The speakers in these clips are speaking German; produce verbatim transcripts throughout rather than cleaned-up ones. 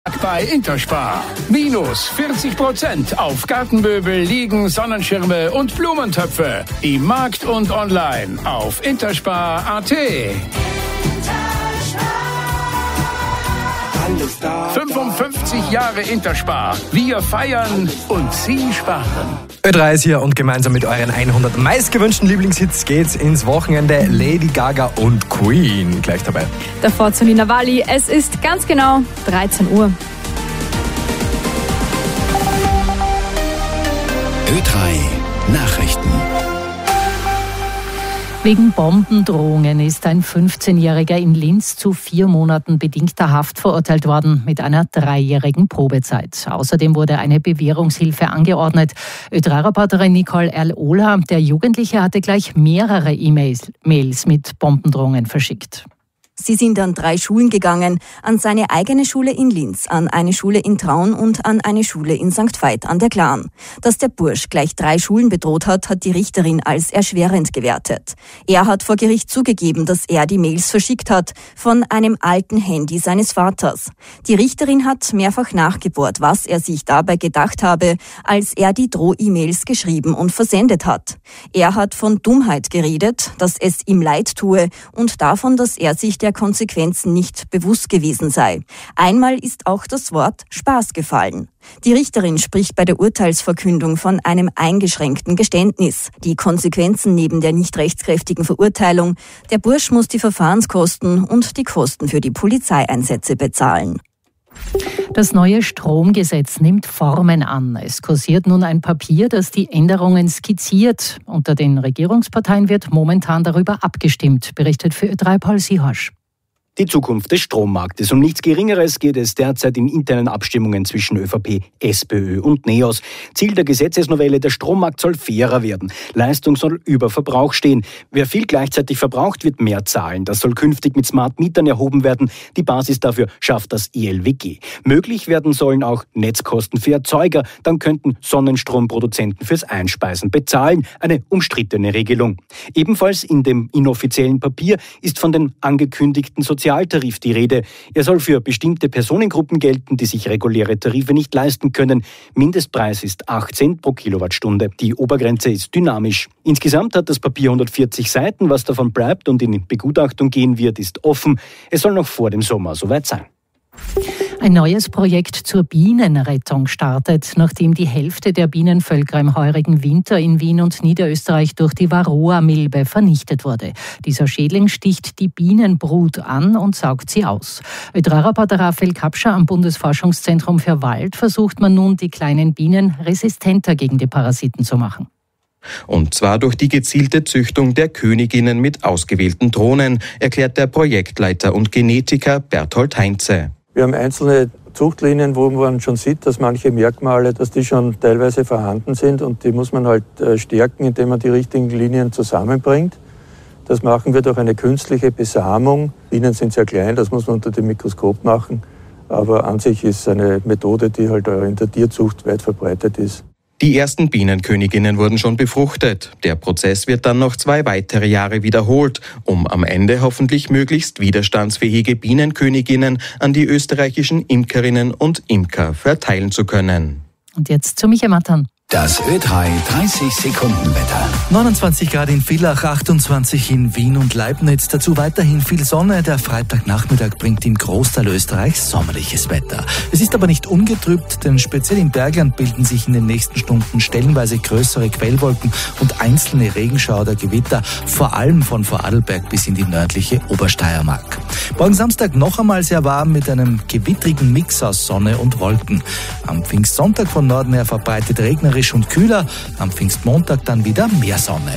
Bei Interspar. Minus vierzig Prozent auf Gartenmöbel, Liegen, Sonnenschirme und Blumentöpfe. Im Markt und online auf interspar punkt at. fünfundfünfzig Jahre Interspar. Wir feiern und Sie sparen. Ö drei ist hier und gemeinsam mit euren hundert meistgewünschten Lieblingshits geht's ins Wochenende. Lady Gaga und Queen gleich dabei. Davor zu Nina Walli. Es ist ganz genau dreizehn Uhr. Ö drei Nachrichten. Wegen Bombendrohungen ist ein fünfzehnjähriger in Linz zu vier Monaten bedingter Haft verurteilt worden mit einer dreijährigen Probezeit. Außerdem wurde eine Bewährungshilfe angeordnet. Ö drei Reporterin Nicole Erl-Ola, der Jugendliche hatte gleich mehrere E-Mails Mails mit Bombendrohungen verschickt. Sie sind an drei Schulen gegangen, an seine eigene Schule in Linz, an eine Schule in Traun und an eine Schule in Sankt Veit an der Glan. Dass der Bursch gleich drei Schulen bedroht hat, hat die Richterin als erschwerend gewertet. Er hat vor Gericht zugegeben, dass er die Mails verschickt hat von einem alten Handy seines Vaters. Die Richterin hat mehrfach nachgebohrt, was er sich dabei gedacht habe, als er die Droh-E-Mails geschrieben und versendet hat. Er hat von Dummheit geredet, dass es ihm leid tue und davon, dass er sich der Konsequenzen nicht bewusst gewesen sei. Einmal ist auch das Wort Spaß gefallen. Die Richterin spricht bei der Urteilsverkündung von einem eingeschränkten Geständnis. Die Konsequenzen neben der nicht rechtskräftigen Verurteilung: der Bursch muss die Verfahrenskosten und die Kosten für die Polizeieinsätze bezahlen. Das neue Stromgesetz nimmt Formen an. Es kursiert nun ein Papier, das die Änderungen skizziert. Unter den Regierungsparteien wird momentan darüber abgestimmt, berichtet für Ö drei Paul Sihorsch. Die Zukunft des Strommarktes. Um nichts Geringeres geht es derzeit in internen Abstimmungen zwischen ÖVP, SPÖ und NEOS. Ziel der Gesetzesnovelle: der Strommarkt soll fairer werden. Leistung soll über Verbrauch stehen. Wer viel gleichzeitig verbraucht, wird mehr zahlen. Das soll künftig mit Smart Mietern erhoben werden. Die Basis dafür schafft das E L W G. Möglich werden sollen auch Netzkosten für Erzeuger. Dann könnten Sonnenstromproduzenten fürs Einspeisen bezahlen. Eine umstrittene Regelung. Ebenfalls in dem inoffiziellen Papier ist von den angekündigten Sozialtarif die Rede. Er soll für bestimmte Personengruppen gelten, die sich reguläre Tarife nicht leisten können. Mindestpreis ist acht Cent pro Kilowattstunde. Die Obergrenze ist dynamisch. Insgesamt hat das Papier hundertvierzig Seiten. Was davon bleibt und in Begutachtung gehen wird, ist offen. Es soll noch vor dem Sommer soweit sein. Ein neues Projekt zur Bienenrettung startet, nachdem die Hälfte der Bienenvölker im heurigen Winter in Wien und Niederösterreich durch die Varroa-Milbe vernichtet wurde. Dieser Schädling sticht die Bienenbrut an und saugt sie aus. Ö drei Reporter Raphael Kapscher am Bundesforschungszentrum für Wald versucht man nun, die kleinen Bienen resistenter gegen die Parasiten zu machen. Und zwar durch die gezielte Züchtung der Königinnen mit ausgewählten Drohnen, erklärt der Projektleiter und Genetiker Berthold Heinze. Wir haben einzelne Zuchtlinien, wo man schon sieht, dass manche Merkmale, dass die schon teilweise vorhanden sind, und die muss man halt stärken, indem man die richtigen Linien zusammenbringt. Das machen wir durch eine künstliche Besamung. Bienen sind sehr klein, das muss man unter dem Mikroskop machen, aber an sich ist eine Methode, die halt in der Tierzucht weit verbreitet ist. Die ersten Bienenköniginnen wurden schon befruchtet. Der Prozess wird dann noch zwei weitere Jahre wiederholt, um am Ende hoffentlich möglichst widerstandsfähige Bienenköniginnen an die österreichischen Imkerinnen und Imker verteilen zu können. Und jetzt zu Michael Mattern. Das Ö drei dreißig Sekunden Wetter. neunundzwanzig Grad in Villach, achtundzwanzig in Wien und Leibniz. Dazu weiterhin viel Sonne. Der Freitagnachmittag bringt im Großteil Österreichs sommerliches Wetter. Es ist aber nicht ungetrübt, denn speziell im Bergland bilden sich in den nächsten Stunden stellenweise größere Quellwolken und einzelne Regenschauer oder Gewitter, vor allem von Vorarlberg bis in die nördliche Obersteiermark. Morgen Samstag noch einmal sehr warm mit einem gewittrigen Mix aus Sonne und Wolken. Am Pfingstsonntag von Norden her verbreitet regnerisch und kühler, am Pfingstmontag dann wieder mehr Sonne.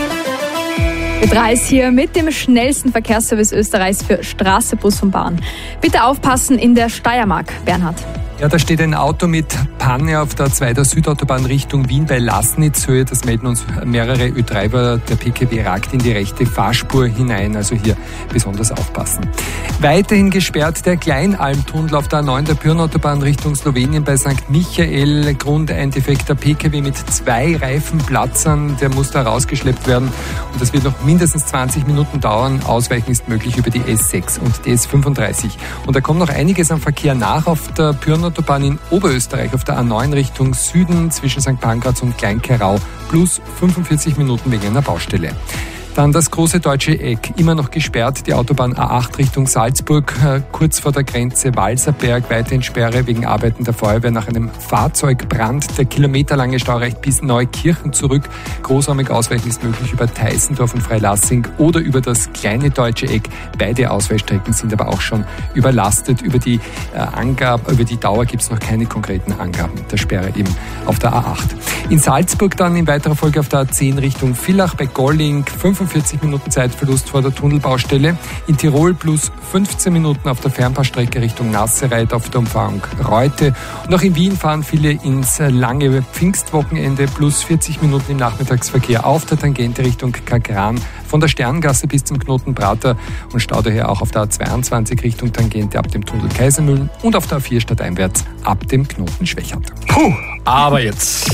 Ö drei ist hier mit dem schnellsten Verkehrsservice Österreichs für Straße, Bus und Bahn. Bitte aufpassen in der Steiermark, Bernhard. Ja, da steht ein Auto mit Panne auf der zwei der Südautobahn Richtung Wien bei Laßnitzhöhe. Das melden uns mehrere Ö-Treiber. Der P K W ragt in die rechte Fahrspur hinein, also hier besonders aufpassen. Weiterhin gesperrt der Kleinalmtunnel auf der A neun der Pyreneeautobahn Richtung Slowenien bei Sankt Michael. Grund ein defekter P K W mit zwei Reifenplatzern. Der muss da rausgeschleppt werden und das wird noch mindestens zwanzig Minuten dauern. Ausweichen ist möglich über die S sechs und die S fünfunddreißig. Und da kommt noch einiges am Verkehr nach auf der Pyreneeautobahn in Oberösterreich auf der A neun Richtung Süden zwischen Sankt Pankraz und Kleinkerau plus fünfundvierzig Minuten wegen einer Baustelle. Dann das große deutsche Eck, immer noch gesperrt, die Autobahn A acht Richtung Salzburg, kurz vor der Grenze Walserberg, weiterhin Sperre wegen Arbeiten der Feuerwehr nach einem Fahrzeugbrand. Der kilometerlange Stau reicht bis Neukirchen zurück. Großräumig ausweichen ist möglich über Teissendorf und Freilassing oder über das kleine deutsche Eck. Beide Ausweichstrecken sind aber auch schon überlastet. Über die äh, Angaben, über die Dauer gibt es noch keine konkreten Angaben der Sperre eben auf der A acht. In Salzburg dann in weiterer Folge auf der A zehn Richtung Villach bei Golling, fünfundvierzig Minuten Zeitverlust vor der Tunnelbaustelle. In Tirol plus fünfzehn Minuten auf der Fernfahrstrecke Richtung Nassereit auf der Umfahrung Reute. Und auch in Wien fahren viele ins lange Pfingstwochenende plus vierzig Minuten im Nachmittagsverkehr auf der Tangente Richtung Kagran von der Sterngasse bis zum Knoten Prater und Stau daher auch auf der A zweiundzwanzig Richtung Tangente ab dem Tunnel Kaisermühlen und auf der A vier stadteinwärts ab dem Knoten Schwächert. Puh, aber jetzt.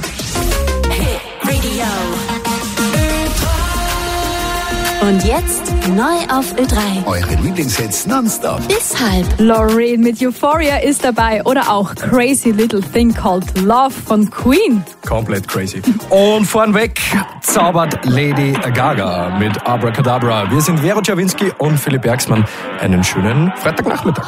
Und jetzt neu auf Ö drei. Eure Lieblingshits nonstop. Bis halb. Loreen mit Euphoria ist dabei oder auch Crazy Little Thing Called Love von Queen. Komplett crazy. Und vornweg zaubert Lady Gaga mit Abracadabra. Wir sind Vero Czawinski und Philipp Bergsmann. Einen schönen Freitagnachmittag.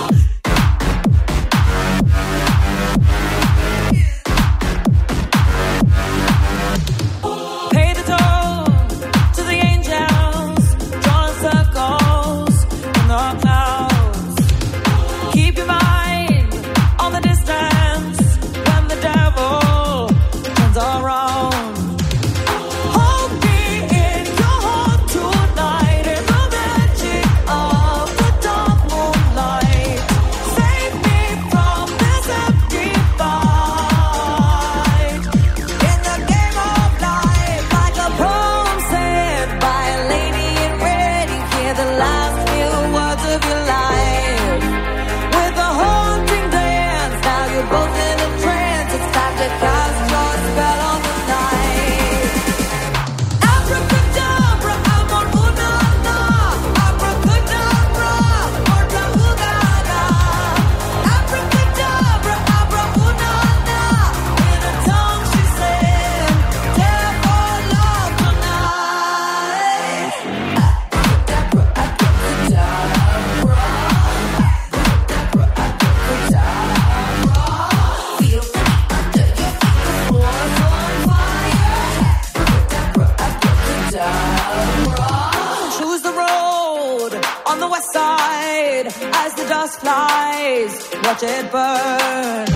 Watch it burn.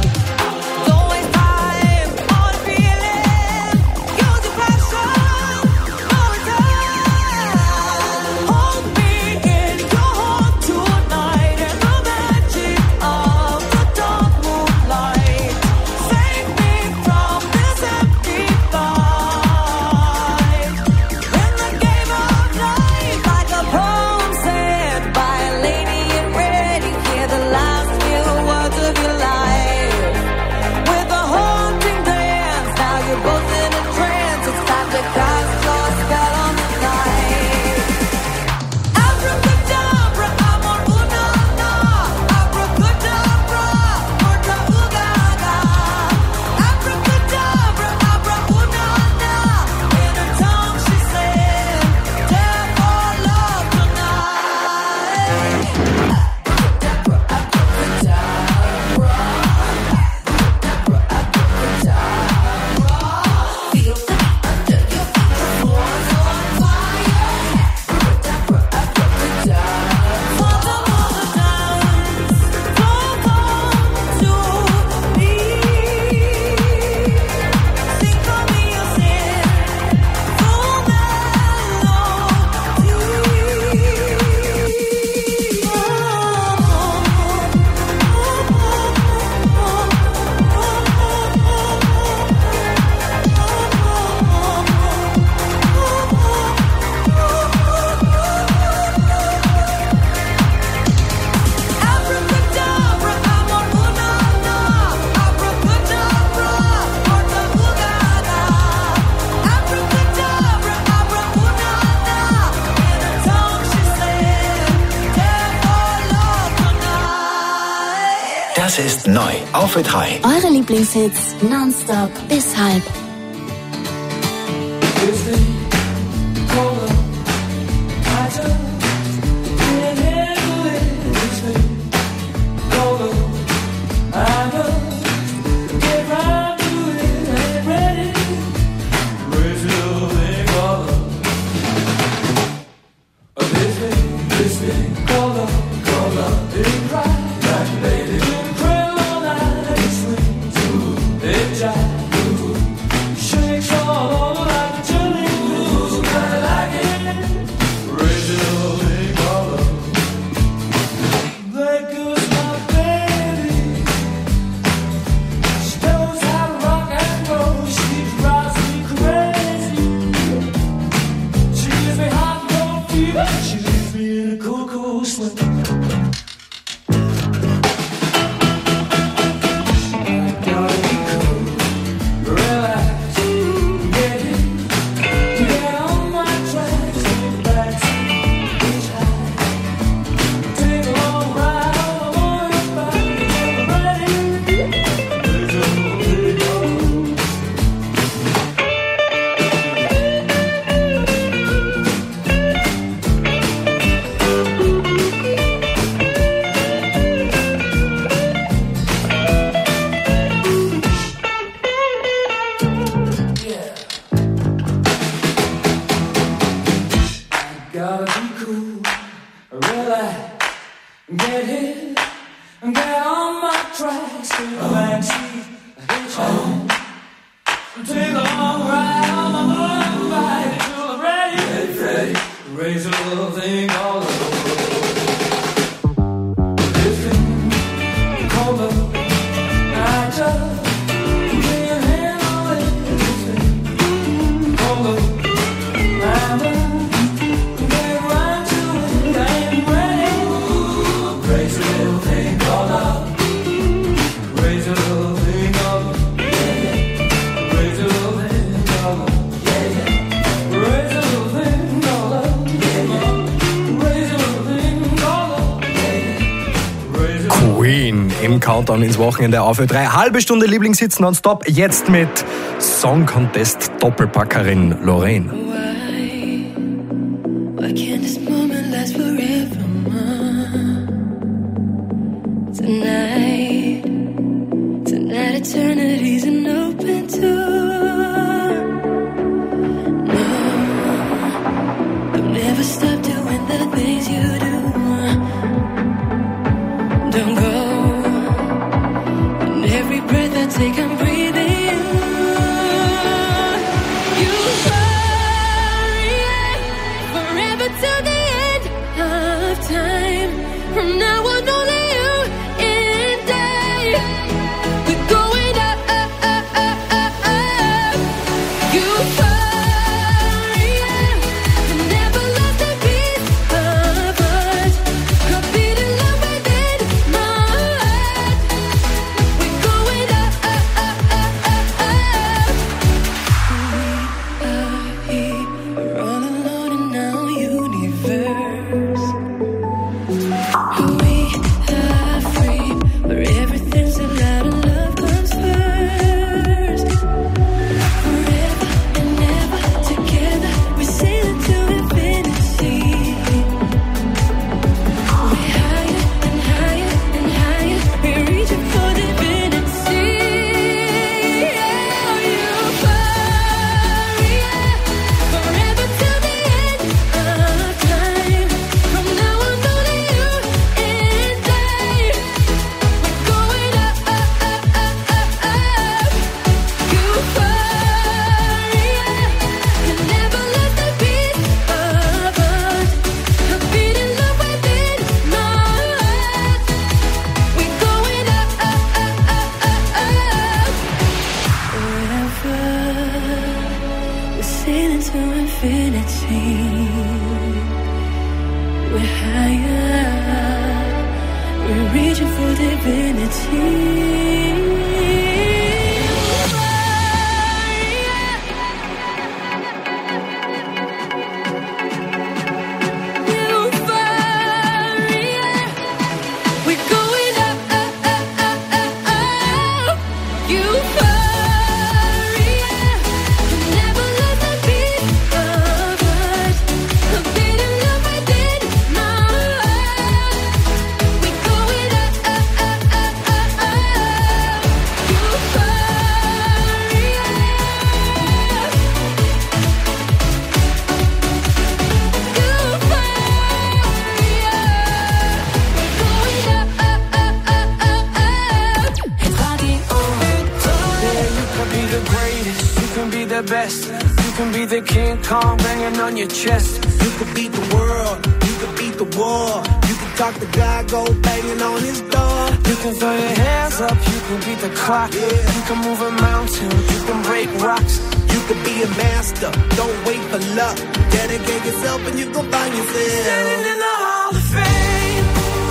Last few words of your life. Das ist neu auf Ö drei. Eure Lieblingshits nonstop bis halb. Countdown ins Wochenende auf Ö drei. Halbe Stunde Lieblingshits nonstop. Jetzt mit Song Contest Doppelpackerin Lorraine. Why can't this moment last forever, tonight, tonight eternity's an open door. No, I'll never stop doing the things you do. Don't go. Every breath I take, I'm breathing you. You worry, forever to the best. You can be the King Kong banging on your chest. You could beat the world, you could beat the war. You can talk to God, go banging on his door. You can throw your hands up, you can beat the clock. Yeah. You can move a mountain, you can break rocks. You could be a master, don't wait for luck. Dedicate yourself and you gon' find yourself standing in the Hall of Fame.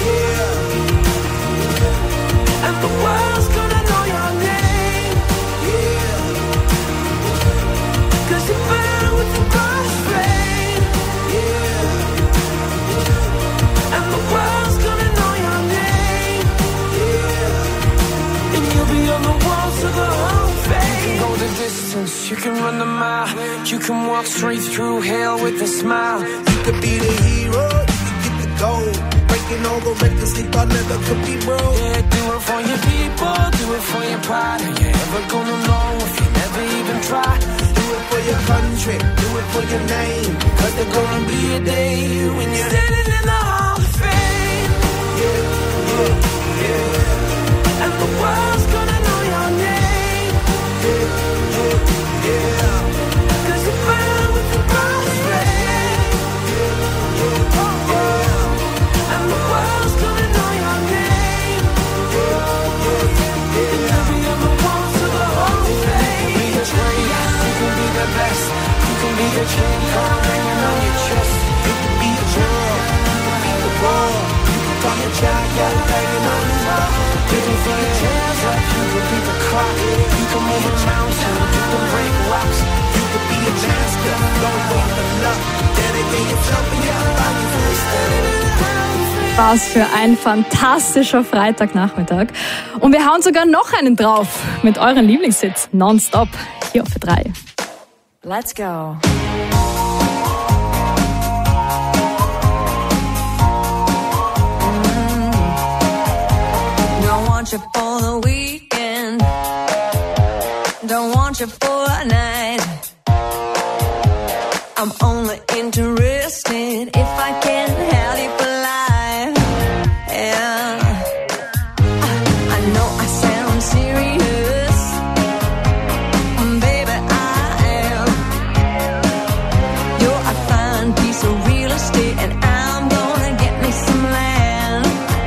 Yeah. And the world's gonna know your name. Yeah. Cause you burn with the cross flame. Yeah. And the world's gonna know your name. Yeah. And you'll be on the walls of the Hall of Fame. You can go the distance, you can run the mile. You can walk straight through hell with a smile. You could be the hero, you could get the gold. Breaking all the records they thought never could be broke. Yeah, do it for your people, do it for your pride. Are you ever gonna know if you never even try? Do it for your country, do it for your name. Cause there's gonna be a day when you're standing in the Hall of Fame. Yeah, yeah, yeah. And the world's gonna know your name. Yeah, yeah, yeah. Cause you burn with the cross flame. Yeah, yeah, yeah. And the world's gonna know your name. Yeah, yeah, yeah. And you'll be on the walls of the Hall of Fame. You can be the great, you can be the best. You can be the King Kong hanging on your chest. You can be a girl, you can be the war. You can call your child, yeah, banging on the wall. You can throw your hands up, you can beat the clock. You can move a mountain, you can break rocks. You could be a master, don't wait for luck. Dedicate yourself and you'll find yourself standing in the Hall of Fame. Was für ein fantastischer Freitagnachmittag. Und wir hauen sogar noch einen drauf mit euren Lieblingshits nonstop hier auf drei. Let's go. Don't want you for the weekend. Don't want you for a night. I'm only interested if I can have you for life. Yeah. I know I sound serious, baby, I am. You're a fine piece of real estate, and I'm gonna get me some land.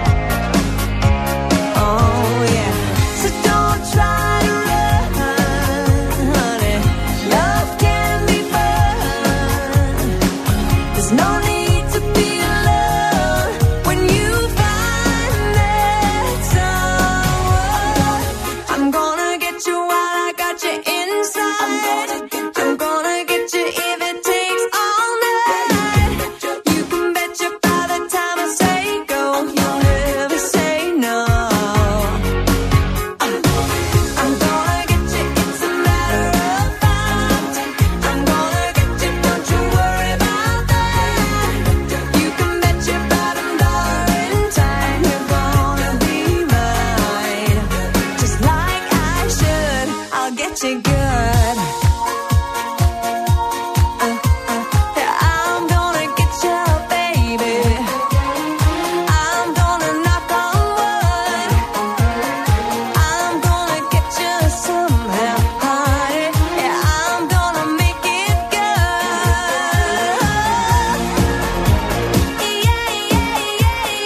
Oh yeah. So don't try to run, honey. Love can be fun. There's no need to be alone when you find that someone. I'm gonna get you while I got you inside. I'm gonna get you if it takes all night. You can bet you by the time I say go, you'll never say no. I'm gonna get you, it's a matter of fact. I'm gonna get you, don't you worry about that. You can bet your bottom dollar in time you're gonna be mine. Just like I should, I'll get you good. Uh, uh, yeah, I'm gonna get you, baby. I'm gonna knock on wood. I'm gonna get you somehow, honey. Yeah, I'm gonna make it good. Yeah, yeah, yeah,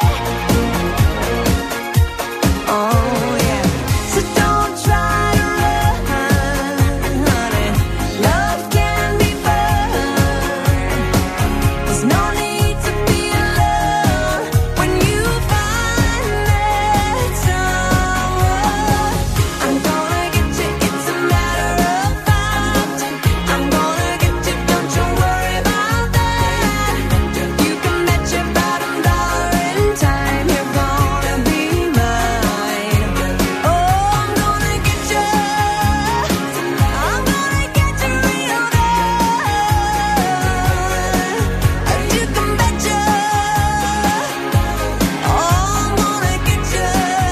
yeah. Oh yeah. So don't try to run, honey. Love can be fun. There's no need to be alone when you find that someone. I'm gonna get you, it's a matter of fact. I'm gonna get you, don't you worry about that. You can bet your bottom dollar in time you're gonna be mine. Oh, I'm gonna get you, I'm gonna get you real good. You can bet you, oh, I'm gonna get you,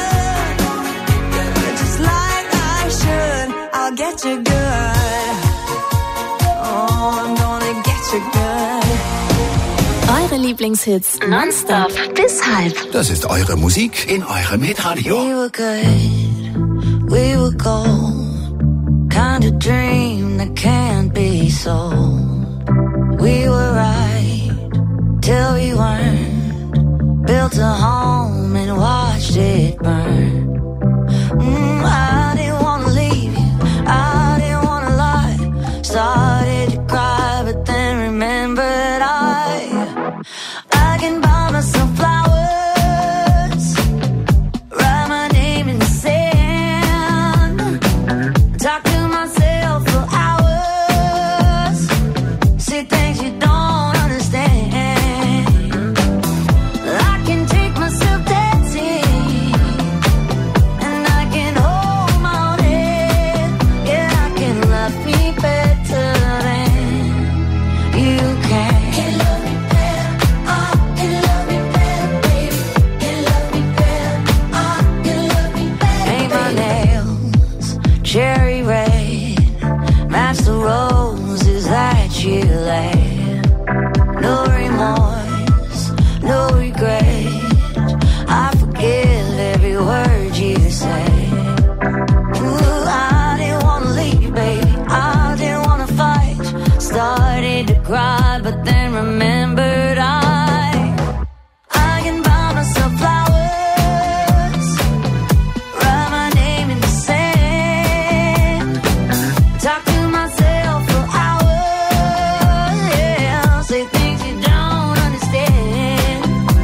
just like I should, I'll get you good. Oh, I'm gonna get you good. Eure Lieblingshits nonstop bis halb. Das ist eure Musik in eurem Hitradio. We were good, we were gold. kind of dream that can't be sold. We were right till we weren't. Built a home and watched it burn. Mm, I didn't wanna leave you, I didn't wanna lie. Started to cry, but then remembered I I can buy myself flowers, write my name in the sand, talk to myself for hours, say things you don't understand. I can take myself dancing, and I can hold my own head. Yeah, I can love me better than you can. Can love me better, I can love me better, baby. Can love me better, I can love me better. Paint my nails cherry red, match the roses that you laid. No remorse, no regret. I forgive every word you say. Ooh, I didn't wanna leave, baby. I didn't wanna fight. Started to cry, but then remembered I I can buy myself flowers, write my name in the sand, talk to myself for hours. Yeah, say things you don't understand.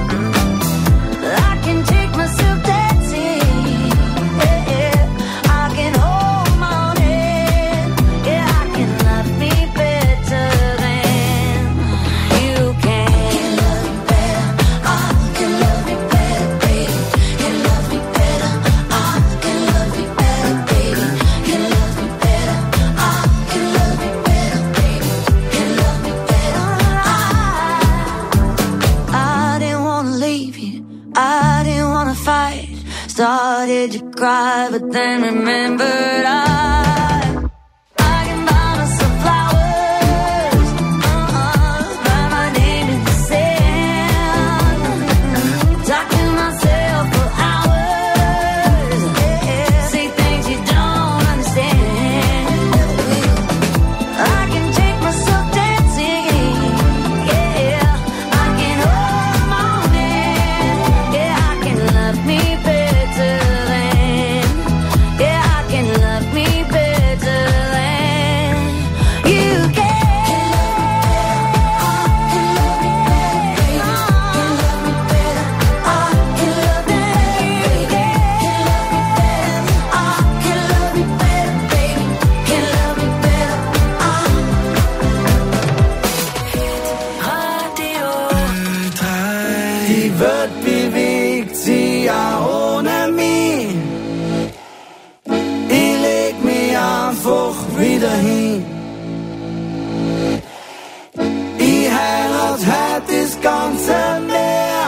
I can take myself dancing. Yeah, yeah. I can hold my own head. Yeah, I can love me better than you can. Can love me better, I can love me better, baby. Can love me better, I can love me better, baby. Can love me better, I can love me better, baby. Can love me better, I I didn't wanna leave you, I didn't wanna fight. Started to cry, but then remembered I I can buy myself flowers, uh-uh, write my name in the sand, talk to myself for hours. Yeah, say things you don't understand. I can take myself dancing. Yeah, I can hold my own hand. Yeah, I can love me better than. Yeah, I can love me better than you can. Can love me better, I can love me better. Can love me better, baby. Can love me better, I Radio. Die Welt bewegt sich ja ohne mich. Ich leg mich einfach wieder hin. Ich heirat heute das ganze Meer.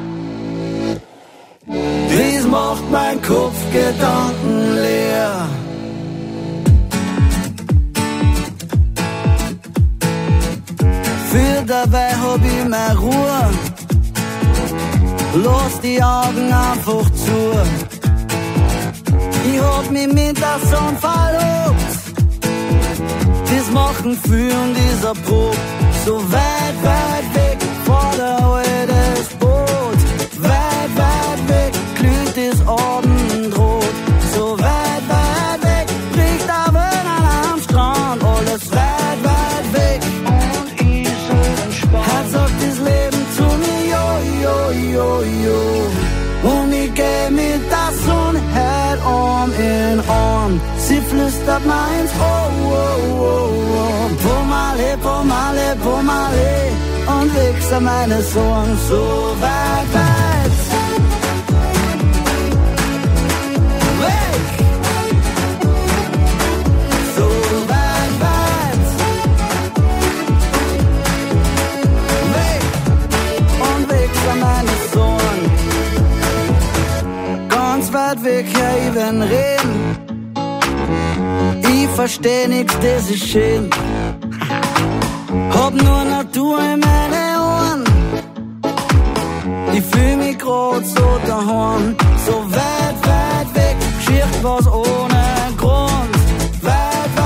Dies macht mein Kopf Gedanken leer. Für dabei hab ich meine Ruhe. Lass die Augen einfach zu. Ich hab mich mit der Sonne verlobt. Das machen viel und dieser Prob. So weit, weit weg vor der Heide das Boot. Weit, weit weg glüht das Abendrot. So weit, weit weg bricht der Wellen am Strand. Alles weit, weit weg und ich so entspannt. Hat sagt das Leben zu mir, jo, jo, jo, jo. Und ich geh mit der Sonne heut Arm in Arm. Sie flüstert mir ins Ohr, oh, oh, oh. Pomale, pomale, pomale. Und wächst meine Sorgen so weit, weit weg. So weit, weit weg. Und wächst meine Sorgen ganz weit weg, ja, ich will reden. Ich versteh nix, das ist schön. Hab nur Natur in meine Ohren. Ich fühl mich grad so daheim. So weit, weit weg, schiert was ohne Grund. Weit,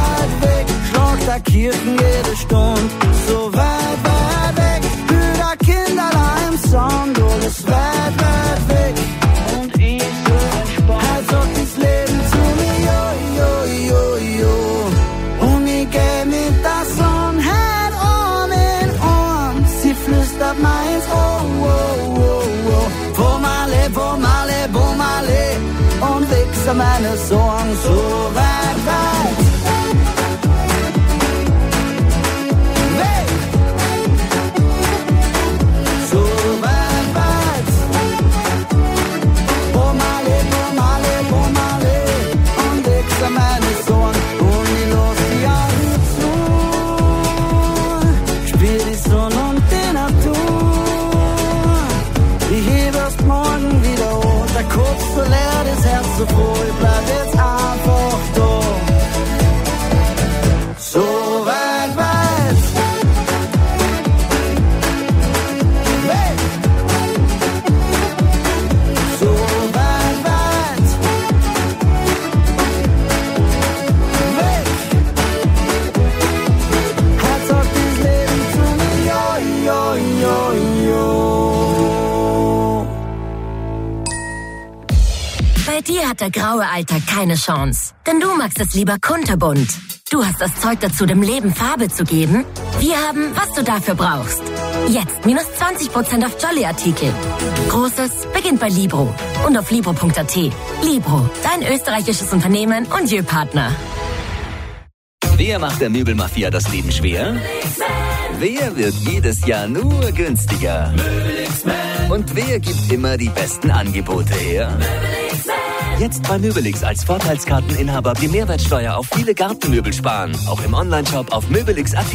Kirchen jede Stunde. So weit, weit weg, Brüder, Kinderlein im Sound, alles weit, weit weg. Und ich so entspannt, halt so das Leben zu mir, yo, yo, yo, yo. Und ich geh mit der Sonne halt um in Ohren, sie flüstert meins, oh, oh, oh, oh. Wo male, wo male, wo male, und wichse meine Sorgen so weit, weit. Kurz so leer, das Herz so froh, ich bleib jetzt einfach da. So weit, weit. Weg. So weit, weit. Weg. Hat sagt das Leben zu mir, yo, yo, yo, yo. Bei dir hat der graue Alltag keine Chance, denn du magst es lieber kunterbunt. Du hast das Zeug dazu, dem Leben Farbe zu geben. Wir haben, was du dafür brauchst. Jetzt minus zwanzig Prozent auf Jolly-Artikel. Großes beginnt bei Libro und auf libro punkt at. Libro, dein österreichisches Unternehmen und Jö-Partner. Wer macht der Möbelmafia das Leben schwer? Wer wird jedes Jahr nur günstiger? Und wer gibt immer die besten Angebote her? Jetzt bei Möbelix als Vorteilskarteninhaber die Mehrwertsteuer auf viele Gartenmöbel sparen. Auch im Onlineshop auf möbelix punkt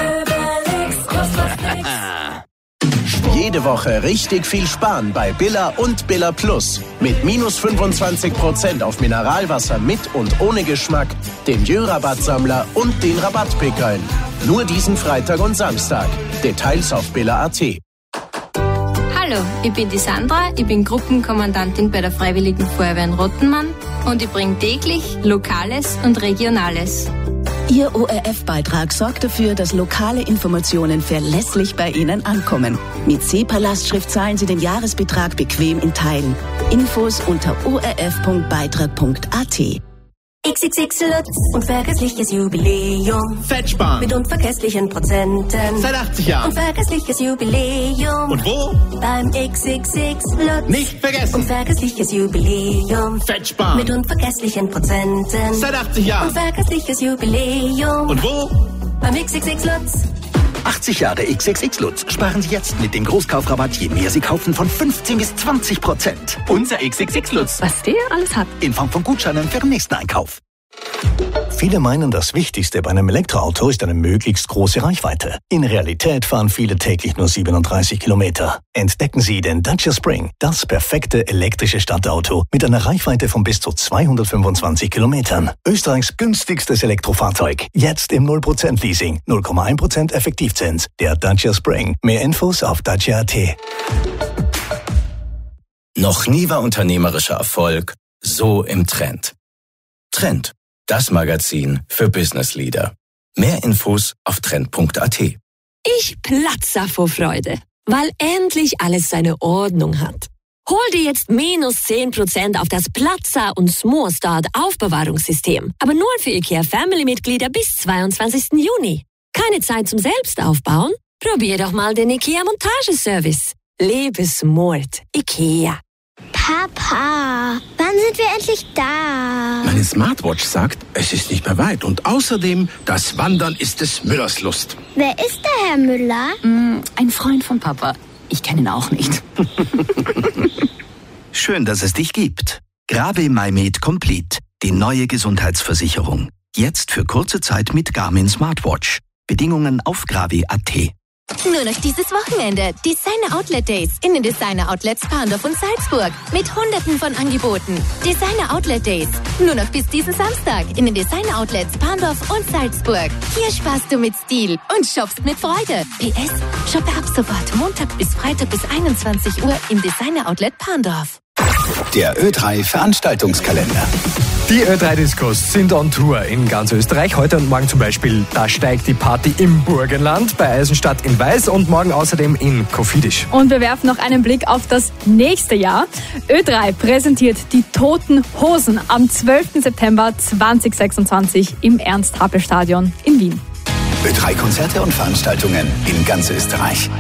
at. Jede Woche richtig viel sparen bei Billa und Billa Plus. Mit minus fünfundzwanzig Prozent auf Mineralwasser mit und ohne Geschmack, den Jö-Rabattsammler und den Rabattpickeln. Nur diesen Freitag und Samstag. Details auf billa punkt at. Hallo, ich bin die Sandra, ich bin Gruppenkommandantin bei der Freiwilligen Feuerwehr in Rottenmann und ich bringe täglich Lokales und Regionales. Ihr O R F-Beitrag sorgt dafür, dass lokale Informationen verlässlich bei Ihnen ankommen. Mit SEPA-Lastschrift zahlen Sie den Jahresbetrag bequem in Teilen. Infos unter o r f punkt beitrag punkt at. X X X Lutz, unvergessliches Jubiläum. Fettsparen. Mit unvergesslichen Prozenten. Seit achtzig Jahren. Unvergessliches Jubiläum. Und wo? Beim X X X Lutz. Nicht vergessen. Unvergessliches Jubiläum. Fettsparen. Mit unvergesslichen Prozenten. Seit achtzig Jahren. Unvergessliches Jubiläum. Und wo? Beim X X X Lutz. achtzig Jahre X X X Lutz. Sparen Sie jetzt mit dem Großkaufrabatt, je mehr Sie kaufen, von fünfzehn bis zwanzig Prozent. Unser X X X Lutz. Was der alles hat. In Form von Gutscheinen für den nächsten Einkauf. Viele meinen, das Wichtigste bei einem Elektroauto ist eine möglichst große Reichweite. In Realität fahren viele täglich nur siebenunddreißig Kilometer. Entdecken Sie den Dacia Spring, das perfekte elektrische Stadtauto mit einer Reichweite von bis zu zweihundertfünfundzwanzig Kilometern. Österreichs günstigstes Elektrofahrzeug. Jetzt im null Prozent Leasing, null Komma eins Prozent Effektivzins. Der Dacia Spring. Mehr Infos auf dacia punkt at. Noch nie war unternehmerischer Erfolg so im Trend. Trend, das Magazin für Business Leader. Mehr Infos auf trend punkt at. Ich platze vor Freude, weil endlich alles seine Ordnung hat. Hol dir jetzt minus zehn Prozent auf das Platzer und Small Start Aufbewahrungssystem. Aber nur für IKEA Family-Mitglieder bis zweiundzwanzigsten Juni. Keine Zeit zum Selbstaufbauen? Probier doch mal den IKEA Montageservice. Lebe smart. IKEA. Papa, wann sind wir endlich da? Meine Smartwatch sagt, es ist nicht mehr weit. Und außerdem, das Wandern ist des Müllers Lust. Wer ist der Herr Müller? Mm, ein Freund von Papa. Ich kenne ihn auch nicht. Schön, dass es dich gibt. Grabe MyMed Complete, die neue Gesundheitsversicherung. Jetzt für kurze Zeit mit Garmin Smartwatch. Bedingungen auf gravi punkt at. Nur noch dieses Wochenende. Designer Outlet Days in den Designer Outlets Parndorf und Salzburg. Mit hunderten von Angeboten. Designer Outlet Days. Nur noch bis diesen Samstag in den Designer Outlets Parndorf und Salzburg. Hier sparst du mit Stil und shoppst mit Freude. P S. Shoppe ab sofort Montag bis Freitag bis einundzwanzig Uhr im Designer Outlet Parndorf. Der Ö drei Veranstaltungskalender. Die Ö drei Discos sind on Tour in ganz Österreich. Heute und morgen zum Beispiel, da steigt die Party im Burgenland, bei Eisenstadt in Weiß und morgen außerdem in Kofidis. Und wir werfen noch einen Blick auf das nächste Jahr. Ö drei präsentiert die Toten Hosen am zwölften September zweitausendsechsundzwanzig im Ernst-Happel-Stadion in Wien. Ö drei Konzerte und Veranstaltungen in ganz Österreich.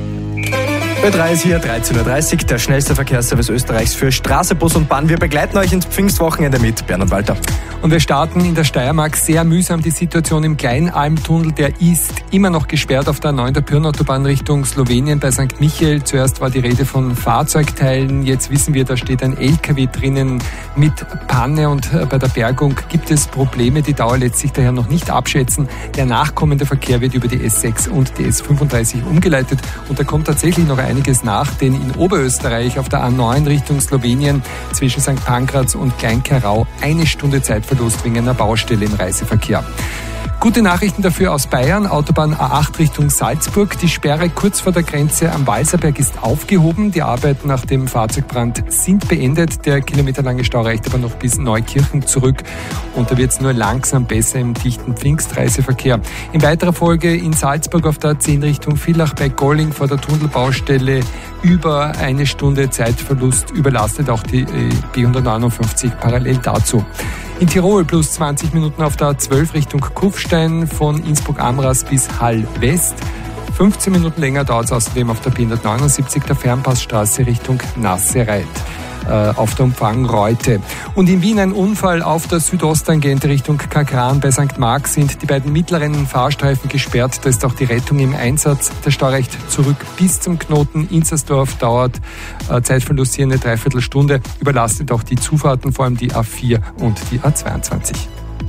Ö drei ist hier, dreizehn Uhr dreißig, der schnellste Verkehrsservice Österreichs für Straße, Bus und Bahn. Wir begleiten euch ins Pfingstwochenende mit Bernhard Walter. Und wir starten in der Steiermark sehr mühsam. Die Situation im Kleinalmtunnel, der ist immer noch gesperrt auf der neunten Pirnautobahn Richtung Slowenien bei Sankt Michael. Zuerst war die Rede von Fahrzeugteilen. Jetzt wissen wir, da steht ein L K W drinnen mit Panne und bei der Bergung gibt es Probleme. Die Dauer lässt sich daher noch nicht abschätzen. Der nachkommende Verkehr wird über die S sechs und die S fünfunddreißig umgeleitet und da kommt tatsächlich noch einiges nach, denn in Oberösterreich auf der A neun Richtung Slowenien zwischen Sankt Pankraz und Kleinkerau eine Stunde Zeitverlust wegen einer Baustelle im Reiseverkehr. Gute Nachrichten dafür aus Bayern, Autobahn A acht Richtung Salzburg. Die Sperre kurz vor der Grenze am Walserberg ist aufgehoben. Die Arbeiten nach dem Fahrzeugbrand sind beendet. Der kilometerlange Stau reicht aber noch bis Neukirchen zurück. Und da wird es nur langsam besser im dichten Pfingstreiseverkehr. In weiterer Folge in Salzburg auf der A zehn Richtung Villach bei Golling vor der Tunnelbaustelle über eine Stunde Zeitverlust überlastet auch die B hundertneunundfünfzig parallel dazu. In Tirol plus zwanzig Minuten auf der A zwölf Richtung Kufstein von Innsbruck-Amras bis Hall West. fünfzehn Minuten länger dauert es außerdem auf der B hundertneunundsiebzig der Fernpassstraße Richtung Nassereit auf der Umfang Reute. Und in Wien ein Unfall auf der Südosttangente Richtung Kakran bei Sankt Mark sind die beiden mittleren Fahrstreifen gesperrt. Da ist auch die Rettung im Einsatz. Der Stau reicht zurück bis zum Knoten Inzersdorf, dauert äh, Zeitverlust hier eine Dreiviertelstunde, überlastet auch die Zufahrten, vor allem die A vier und die A zweiundzwanzig.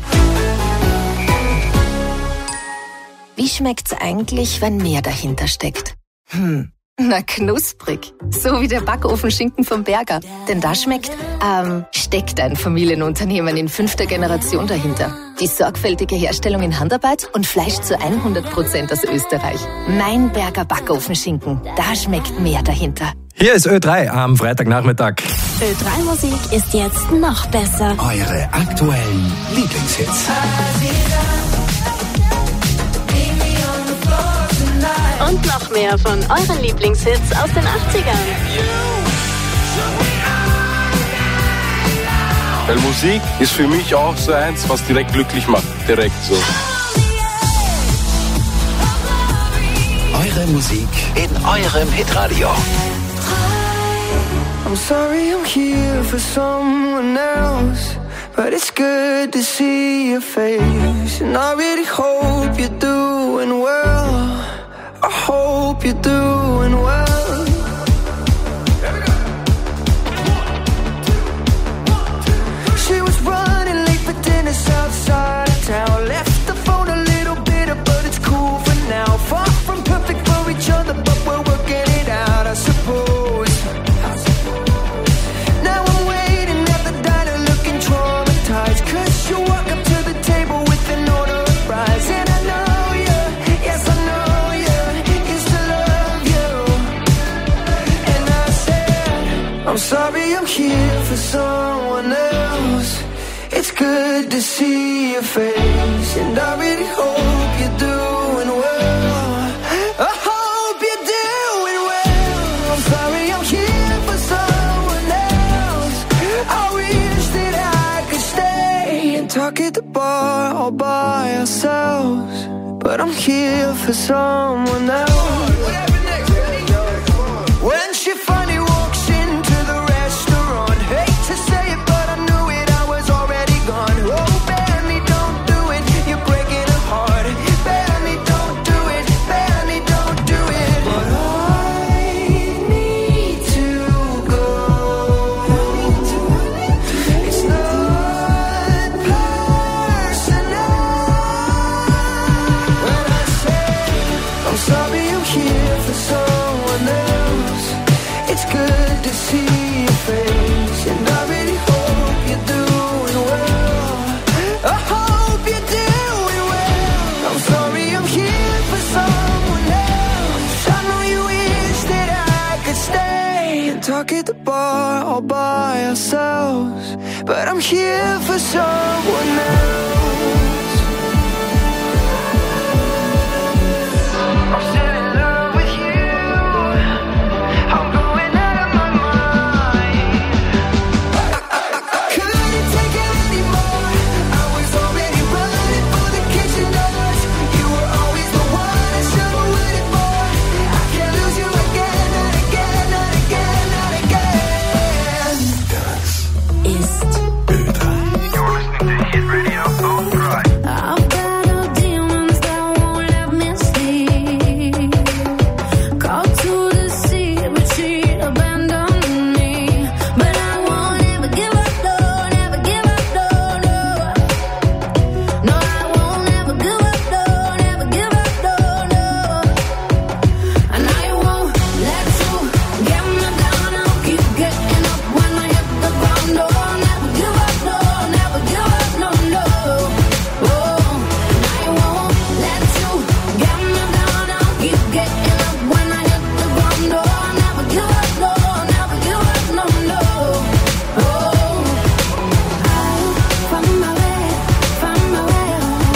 Wie schmeckt's eigentlich, wenn mehr dahinter steckt? Hm. Na, knusprig. So wie der Backofenschinken vom Berger. Denn da schmeckt, ähm, steckt ein Familienunternehmen in fünfter Generation dahinter. Die sorgfältige Herstellung in Handarbeit und Fleisch zu hundert Prozent aus Österreich. Mein Berger Backofenschinken. Da schmeckt mehr dahinter. Hier ist Ö drei am Freitagnachmittag. Ö drei Musik ist jetzt noch besser. Eure aktuellen Lieblingshits. Und noch mehr von euren Lieblingshits aus den achtzigern. Weil Musik ist für mich auch so eins, was direkt glücklich macht. Direkt so. Eure Musik in eurem Hitradio. I'm sorry I'm here for someone else, but it's good to see your face. And I really hope you're doing well. I hope you're doing well. She was running late for dinner outside of town. Left the phone a little bitter, but it's cool for now. Far from perfect for each other, but we're working it out, I suppose. Now I'm waiting at the diner looking traumatized, 'cause you walk up to the table with an order of fries. And I know you, yes I know. I'm sorry I'm here for someone else. It's good to see your face, and I really hope you're doing well. I hope you're doing well. I'm sorry I'm here for someone else. I wish that I could stay and talk at the bar all by ourselves, but I'm here for someone else. When she finally walks into the restaurant, hate to say it, but I knew it, I was already gone. Oh, Benny, don't do it, you're breaking her heart. Benny, don't do it, Benny, don't do it. But I need to go. It's not personal. When I say I'm sorry I'm here ourselves, but I'm here for someone else. I'm still in love with you. I'm going out of my mind. Couldn't take it anymore. I was already running for the kitchen doors. You were always the one I should have waited for. I can't lose you again, not again, not again, not again. Das ist Ö drei. You're listening to Hit Radio O drei. I've got no demons that won't let me sleep. Called to the sea, but she'd abandoned me. But I won't ever give up, no, never give up, no, no. No, I won't ever give up, no, never give up, no, no. And I won't let you get me down. I'll keep getting up when I hit the ground. No, I'll never give up, no, never give up, no, no. Oh, and I won't let you get me down. I'll keep getting up when I hit the ground. No, I'll never give up, no, never give up, no, no. Oh, I'll find my way, find my way.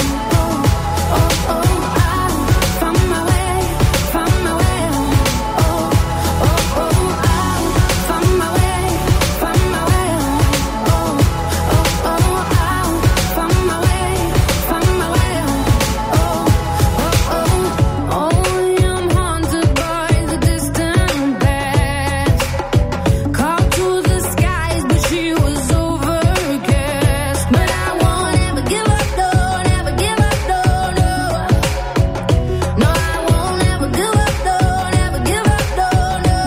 Oh, oh, oh, I'll find my way, find my way. Oh, oh, oh, I'll find my way, find my way. Oh, oh, oh, I'll find my way, find my way. Oh, oh, oh, only I'm haunted by the distant past. Called to the skies, but she was overcast. But I won't ever give up, no, never give up, no, no. No, I won't ever give up, no, never give up, no, no.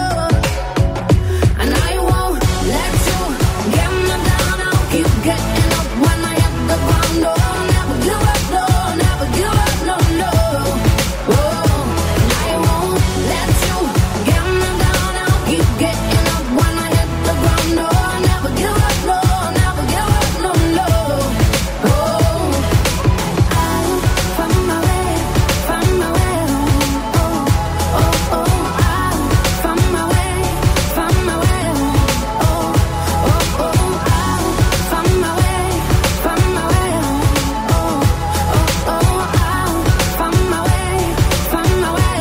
And I won't let you get me down. I'll keep getting up when I hit the ground. No, I'll never give up, no, never give up, no, no. Oh, and I won't let you get me down. I'll keep getting up when I hit the ground. No, I'll never give up, no, never give up, no, no. Oh, I'll find my way, find my way. Oh, oh, oh, I'll find my way, find my way. Oh, oh, oh, I'll find my way, find my way. Oh, oh, oh, I'll find my way, find my way.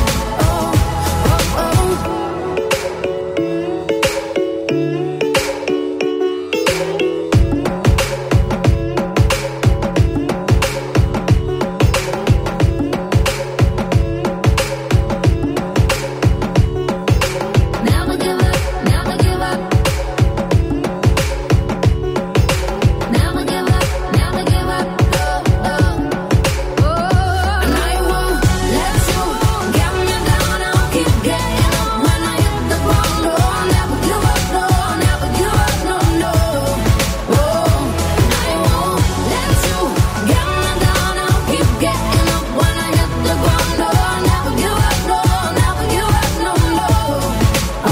Never give up, never give up. Never give up, never give up, no, no. Oh, and I won't let you get me down. I'll keep getting up when I hit the ground. No, I'll never give up, no, never give up, no, no. Oh, and I won't let you get me down. I'll keep getting up when I hit the ground. No, I'll never give up, no, never give up, no, no. Oh,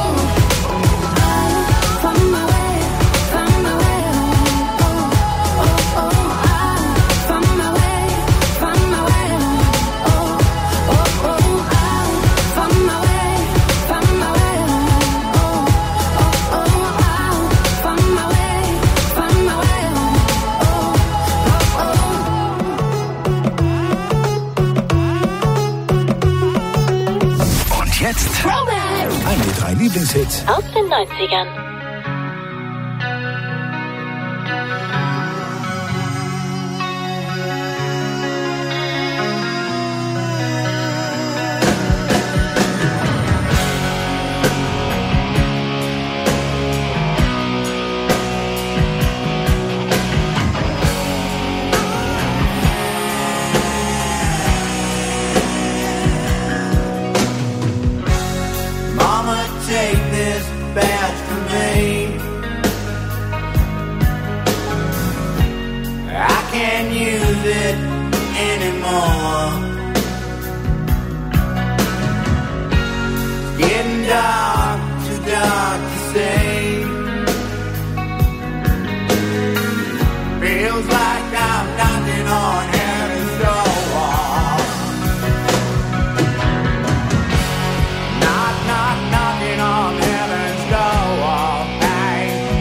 I'll find my way, find my way. Oh, oh, oh, I'll find my way, find my way. Oh, oh, oh, I'll find my way, find my way. Oh, oh, oh, I'll find my way, find my way. Oh, oh, oh. Und jetzt eine drei Lieblingshits. Aus den neunzigern. Mama, take this badge from me. I can't use it anymore. It's getting dark, too dark to see. Feels like I'm knocking on heaven's door. Knock, knock, knocking on heaven's door. Hey.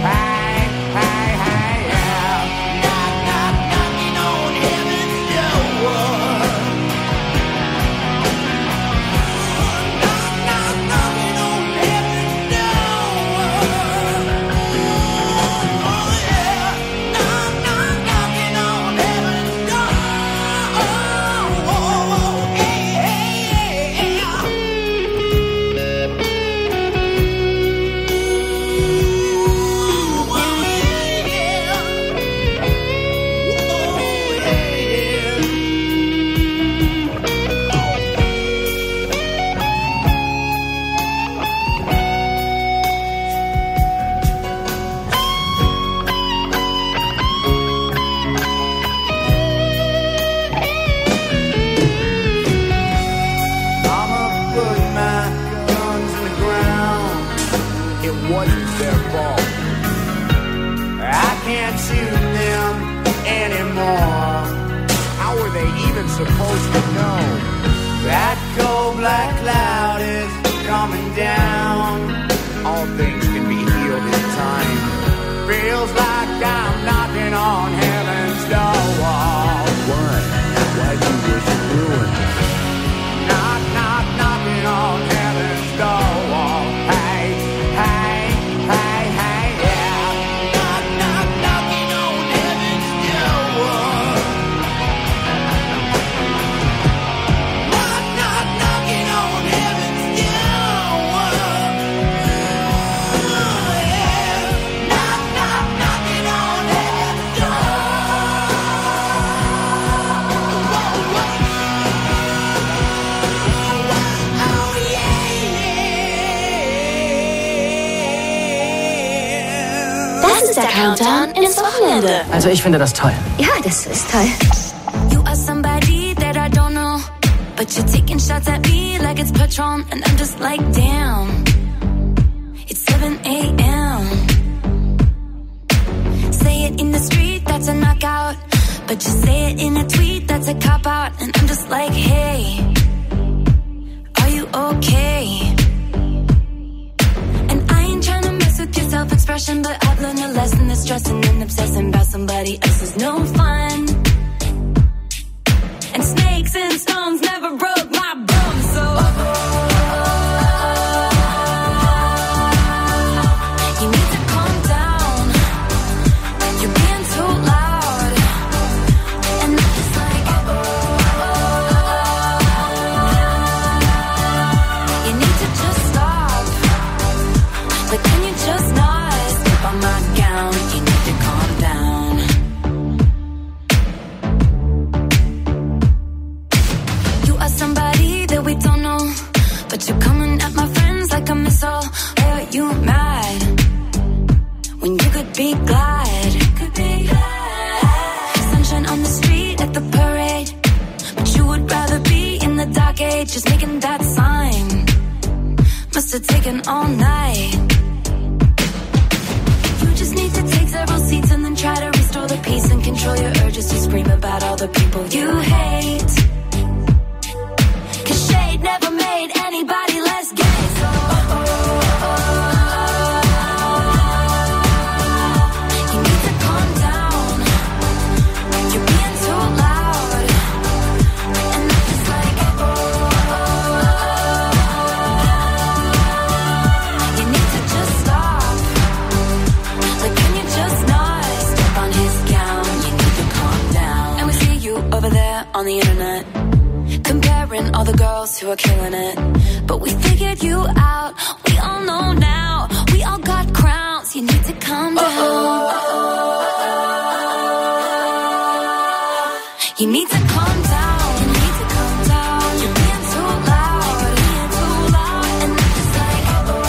anymore. How were they even supposed to know? That cold black cloud is coming down. All things can be healed in time. Feels like I'm knocking on heaven's door. Why? Why do you wish it ruined? Knock, knock, knocking on heaven's door. Hey, hey, hey, hey, yeah. Knock, knock, knocking on heaven's door. Knock, knock, knocking on heaven's door. Yeah. Knock, knock, knocking on heaven's door. Oh, yeah, yeah. Das ist der Countdown ins Wochenende. Also ich finde das toll. Ja, das ist toll. You are somebody that I don't know, but you're taking shots at me like it's Patron, and I'm just like, damn. It's seven a.m. Say it in the street, that's a knockout, but you say it in a tweet, that's a cop-out, and I'm just like, hey, are you okay? And I ain't tryna mess with your self-expression, but I've learned a lesson that stressing and obsessing about somebody else is no fun. And snakes and stones never broke my bones, so you need to calm down. You're being too loud, and I'm just like, you need to just stop. Like, can you just not step on my gown? You need to calm down. You are somebody that we don't know, but you're coming at my friends like a missile. Why are you mad when you could be glad? Could be glad. Sunshine on the street at the parade, but you would rather be in the dark age, just making that sign. Must have taken all night. You just need to take several seats and then try to restore the peace and control your urges to scream about all the people you hate. Cause shade never made anybody less gay. So you need to calm down. You're being too loud, and I'm just like, you need to just stop. Like, can you just not step on his gown? You need to calm down. And we see you over there on the internet, comparing all the girls who are killing it. But we figured you out. We all know now. We all got crowns. You need to calm down. You need to calm down. You need to calm down. You're being too loud. You're being too loud. And I'm just like,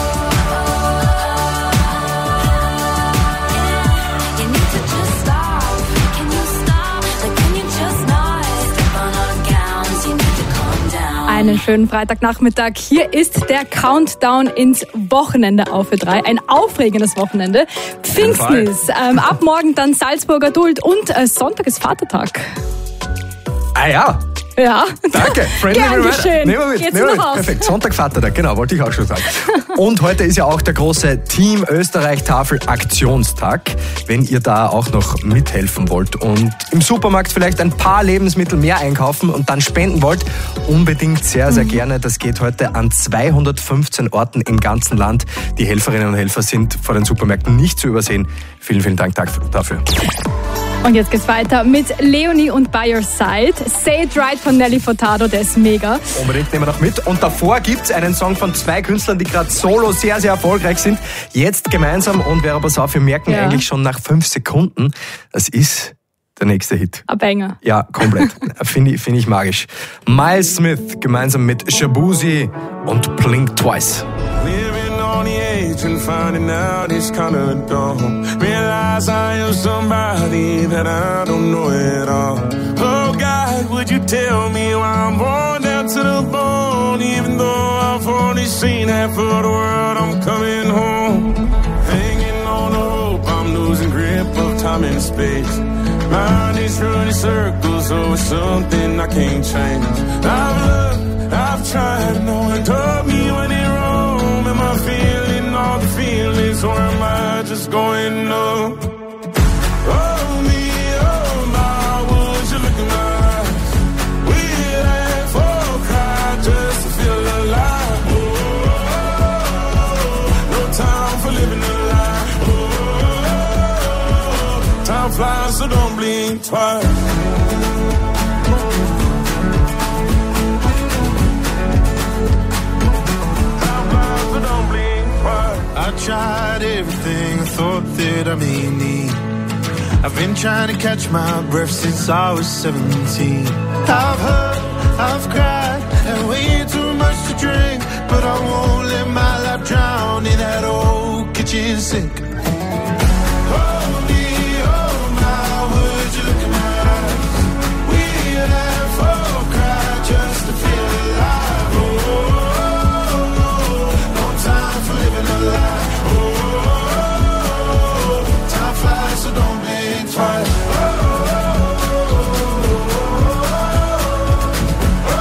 yeah. You need to just stop. Can you stop? Like, can you just not step on our gowns? You need to calm down. Einen schönen Freitagnachmittag. Hier ist der Countdown ins Wochenende auf Ö drei. Ein aufregendes Wochenende. Pfingstnis. Ähm, ab morgen dann Salzburger Duld und äh, Sonntag ist Vatertag. Ah ja. Ja. Danke. Friendly Gern Reminder. geschehen. Nehmen wir mit. Geht's Nehmen wir noch mit. aus? Perfekt. Sonntag Vatertag, genau, wollte ich auch schon sagen. Und heute ist ja auch der große Team Österreich Tafel Aktionstag. Wenn ihr da auch noch mithelfen wollt und im Supermarkt vielleicht ein paar Lebensmittel mehr einkaufen und dann spenden wollt, unbedingt sehr, sehr gerne. Das geht heute an zweihundertfünfzehn Orten im ganzen Land. Die Helferinnen und Helfer sind vor den Supermärkten nicht zu übersehen. Vielen, vielen Dank dafür. Und jetzt geht's weiter mit Leonie und By Your Side. Say It Right von Nelly Furtado, der ist mega. Unbedingt nehmen wir noch mit. Und davor gibt's einen Song von zwei Künstlern, die gerade solo sehr, sehr erfolgreich sind. Jetzt gemeinsam. Und wer pass auf, wir merken Ja. eigentlich schon nach fünf Sekunden, das ist der nächste Hit. Ein Banger. Ja, komplett. Finde ich, find ich magisch. Miles Smith gemeinsam mit Shabuzi und Blink Twice. Living on the edge and finding out it's kinda dumb. Realize I am somebody that I don't know at all. Oh God, would you tell me why I'm worn down to the bone? Even though I've only seen half of the world, I'm coming home. Hanging on to hope, I'm losing grip of time and space. Mind is running circles over something I can't change. I've looked, I've tried, no one told me when it wrong. Am I feeling all the feelings, or am I just going numb? Oh me, oh my, would you look in my eyes? We laugh or cry just to feel alive. Oh, no time for living a lie. Oh, time flies, so don't blink twice. I tried everything I thought that I may need. I've been trying to catch my breath since I was seventeen. I've hurt, I've cried, and way too much to drink, but I won't let my life drown in that old kitchen sink. Oh me, oh my, would you look in my eyes? We laugh or cry just to feel alive. Oh, no time for living a lie. So don't blink twice. Oh, oh, oh, oh,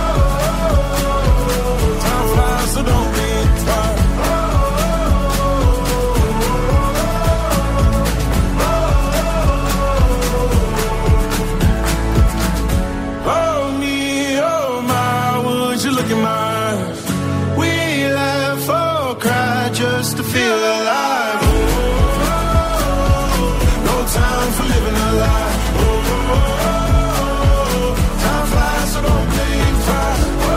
oh. Time flies, so don't blink twice. Oh, oh, oh, oh, me, oh my, would you look in my eyes? We laugh or cry just to feel alive. Time for living a lie. Oh, oh, oh, oh. Time flies, so don't blink twice. Oh,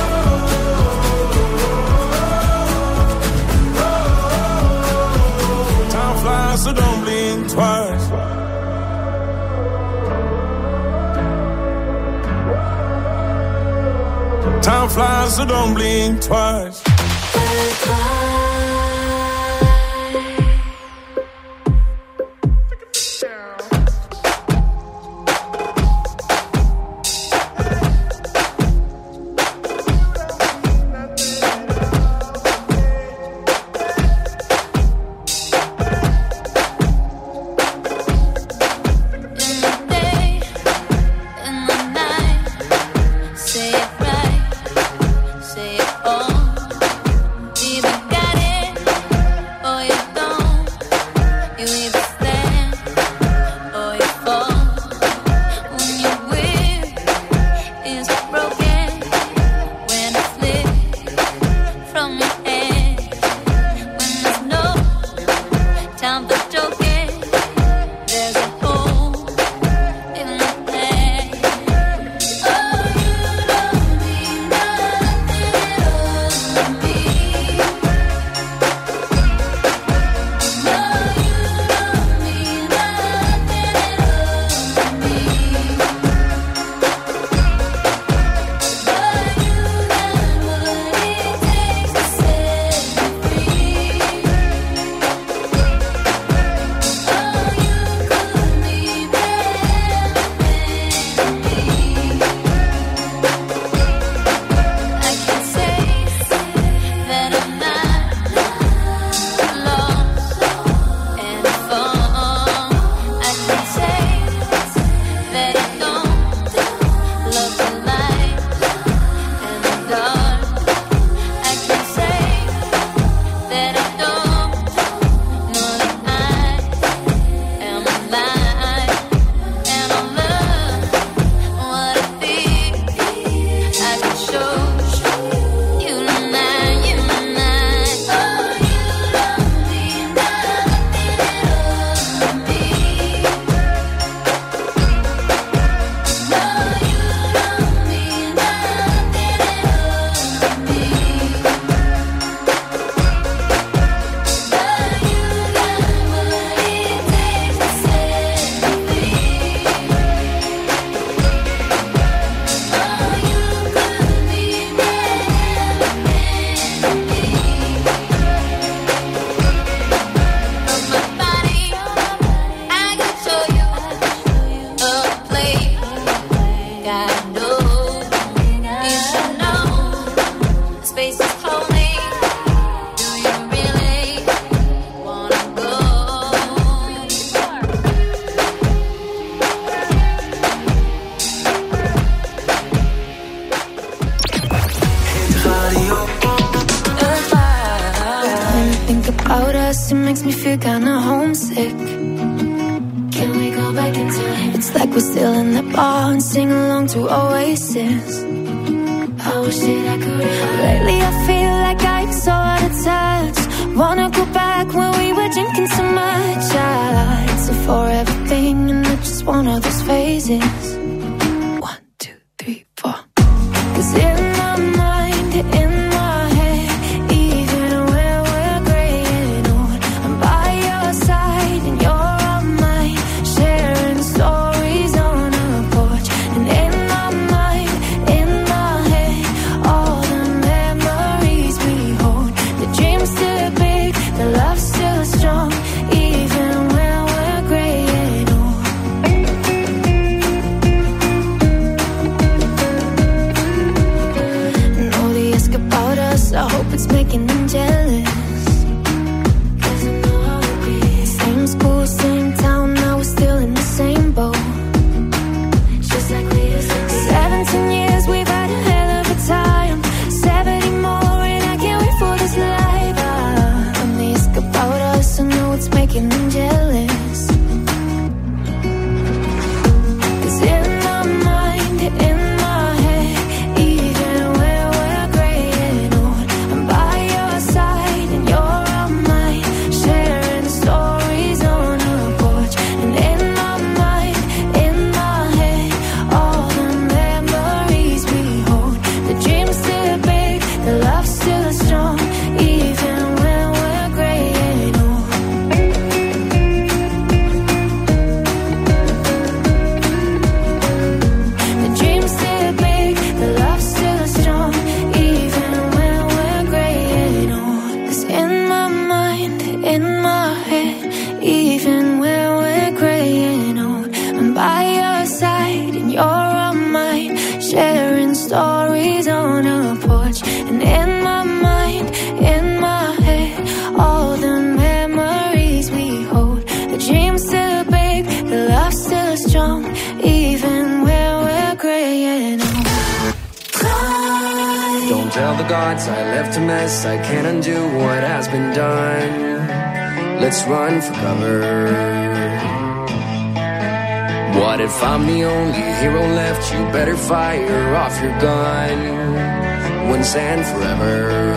oh, oh, oh. Time flies, so don't blink twice. Time flies, so don't blink twice. Say it right, say it all. us, it makes me feel kinda homesick. Can we go back in time? It's like we're still in the bar and sing along to Oasis. I wish that I could. Lately I feel like I'm so out of touch. Wanna go back when we were drinking so much. Ah, it's a forever thing and not just one of those phases. One, two, three, four. 'Cause in my mind, in my head, even when we're graying old, I'm by your side and you're on mine, sharing stories on a porch. And in my mind, in my head, all the memories we hold. The dream's still big, the love's still strong, even when we're graying old. And all they ask about us, I hope it's making them jealous. 'Cause I know how it be. Same school, same town, now we're still in the same boat. Just like we used to be. Seventeen years, we've had a hell of a time. Seventy more, and I can't wait for this life. Ah, and they ask about us, I know it's making them jealous. 'Cause in my mind, in my head, even when we're graying old, I'm by your side and you're on mine, sharing stories on a porch. And in my mind, in my head, all the memories we hold. The dream's still big, the love's still strong, even when we're graying old. The dream's still big, the love's still strong, even when we're graying old. 'Cause in my mind, in my head, even when we're graying old, I'm by your side and you're on mine, sharing stories on a porch. And in my mind, in my head, all the memories we hold. The dream's still big, the love's still strong, even when we're graying old. Don't tell the gods I left a mess. I can't undo what has been done. Let's run for cover. What if I'm the only hero left? You better fire off your gun once and forever.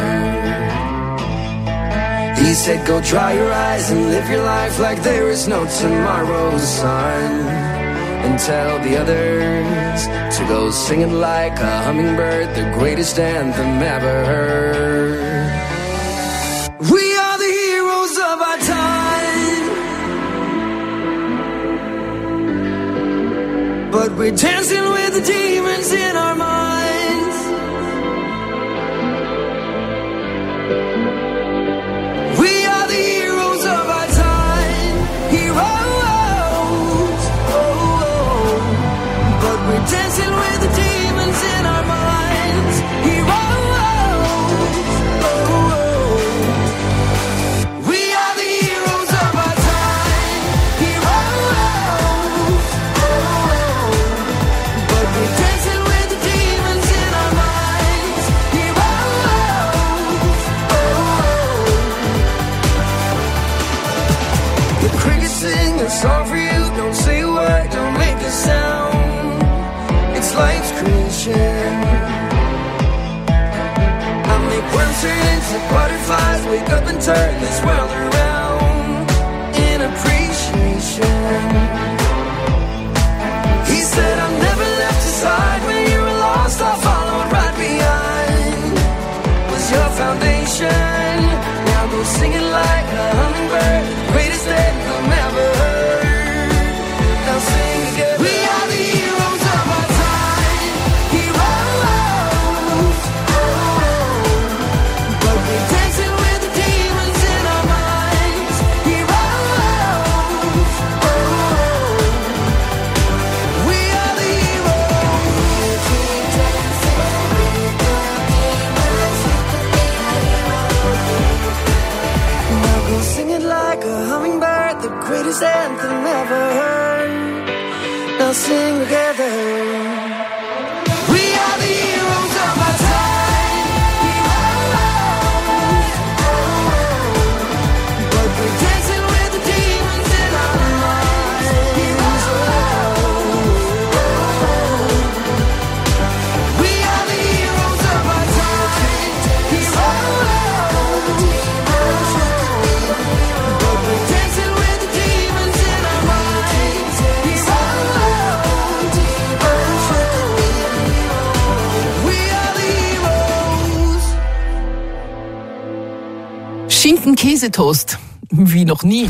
He said go dry your eyes and live your life like there is no tomorrow, son. And tell the others to go singing like a hummingbird, the greatest anthem ever heard. We are the heroes of our time, but we're dancing with the demons in our minds. We are the heroes of our time, heroes. Oh, but we're dancing with the demons in our minds, heroes. Oh, we are the heroes of our time, heroes. Oh, but we're dancing with the demons in our minds, heroes. Oh, the crickets sing a song for you. Don't say a word, don't make a sound. It's life's creation. I make worms turn into butterflies, wake up and turn this world around in appreciation. He said I've never left your side when you were lost. I followed right behind. Was your foundation. Now go singing like a hummingbird, greatest anthem ever heard. Now sing together. We are the heroes of our time, heroes. Oh, but we're dancing with the demons in our minds, heroes. Oh, we are the heroes. Keep dancing with the demons. Now go sing it like a hummingbird, the greatest anthem ever heard. Now sing together. We are the heroes of our time, heroes. But Schinken-Käsetoast. Wie noch nie.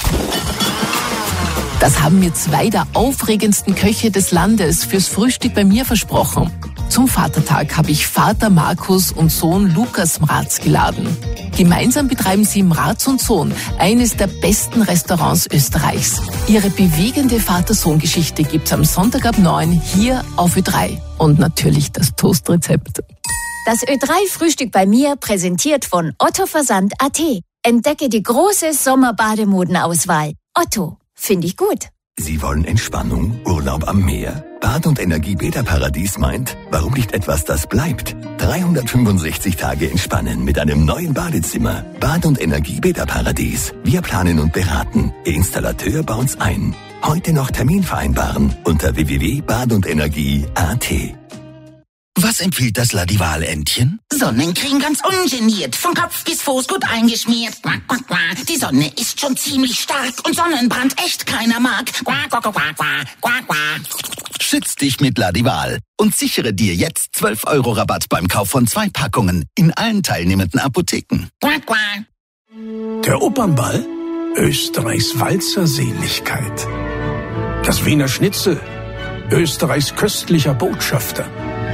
Das haben mir zwei der aufregendsten Köche des Landes fürs Frühstück bei mir versprochen. Zum Vatertag habe ich Vater Markus und Sohn Lukas Mraz geladen. Gemeinsam betreiben sie Mraz und Sohn, eines der besten Restaurants Österreichs. Ihre bewegende Vater-Sohn-Geschichte gibt's am Sonntag ab neun hier auf Ö drei. Und natürlich das Toastrezept. Das Ö drei Frühstück bei mir, präsentiert von Otto Versand Punkt at. Entdecke die große Sommerbademodenauswahl. Otto, finde ich gut. Sie wollen Entspannung, Urlaub am Meer? Bad und Energie Beta Paradies meint, warum nicht etwas, das bleibt? dreihundertfünfundsechzig Tage entspannen mit einem neuen Badezimmer. Bad und Energie Beta Paradies. Wir planen und beraten. Ihr Installateur baut's ein. Heute noch Termin vereinbaren unter w w w punkt bad und energie punkt a t. Was empfiehlt das Ladival-Entchen? Sonnencreme ganz ungeniert, von Kopf bis Fuß gut eingeschmiert. Quack, quack, quack. Die Sonne ist schon ziemlich stark und Sonnenbrand echt keiner mag. Quack, quack, quack, quack, quack, quack. Schütz dich mit Ladival und sichere dir jetzt zwölf Euro Rabatt beim Kauf von zwei Packungen in allen teilnehmenden Apotheken. Quack, quack. Der Opernball? Österreichs Walzerseligkeit. Das Wiener Schnitzel? Österreichs köstlicher Botschafter.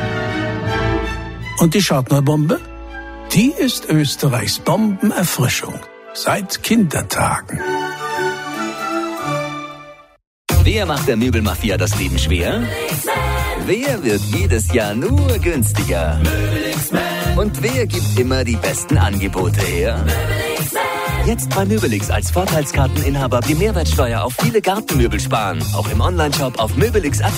Und die Schartnerbombe? Die ist Österreichs Bombenerfrischung. Seit Kindertagen. Wer macht der Möbelmafia das Leben schwer? Wer wird jedes Jahr nur günstiger? Und wer gibt immer die besten Angebote her? Jetzt bei Möbelix als Vorteilskarteninhaber die Mehrwertsteuer auf viele Gartenmöbel sparen. Auch im Onlineshop auf möbelix punkt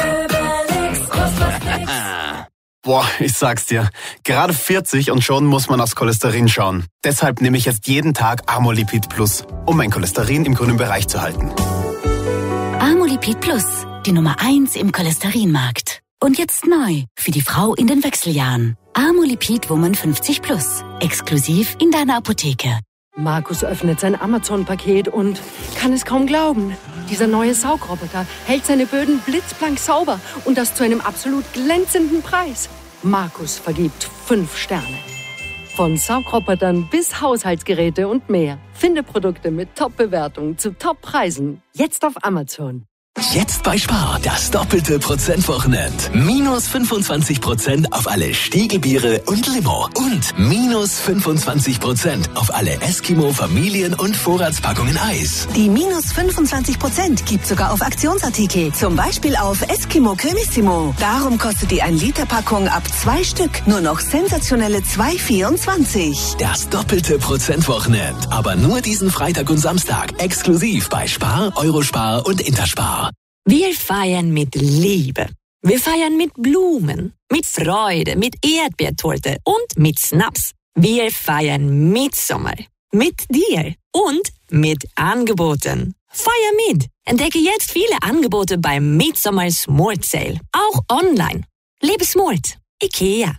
at. Boah, ich sag's dir. Gerade vierzig und schon muss man aufs Cholesterin schauen. Deshalb nehme ich jetzt jeden Tag Amolipid Plus, um mein Cholesterin im grünen Bereich zu halten. Amolipid Plus, die Nummer eins im Cholesterinmarkt. Und jetzt neu für die Frau in den Wechseljahren. Amolipid Woman fünfzig Plus, exklusiv in deiner Apotheke. Markus öffnet sein Amazon-Paket und kann es kaum glauben. Dieser neue Saugroboter hält seine Böden blitzblank sauber und das zu einem absolut glänzenden Preis. Markus vergibt fünf Sterne. Von Saugrobotern bis Haushaltsgeräte und mehr. Finde Produkte mit Top-Bewertungen zu Top-Preisen. Jetzt auf Amazon. Jetzt bei Spar das doppelte Prozentwochenende. Minus fünfundzwanzig Prozent auf alle Stiegelbiere und Limo. Und minus fünfundzwanzig Prozent auf alle Eskimo Familien- und Vorratspackungen Eis. Die minus fünfundzwanzig Prozent gibt sogar auf Aktionsartikel. Zum Beispiel auf Eskimo Cremissimo. Darum kostet die ein Liter Packung ab zwei Stück nur noch sensationelle zwei vierundzwanzig. Das doppelte Prozentwochenende. Aber nur diesen Freitag und Samstag. Exklusiv bei Spar, Eurospar und Interspar. Wir feiern mit Liebe. Wir feiern mit Blumen, mit Freude, mit Erdbeertorte und mit Snaps. Wir feiern Mitsommer. Mit dir und mit Angeboten. Feier mit. Entdecke jetzt viele Angebote beim Midsommer Smart Sale. Auch online. Lebe smart. IKEA.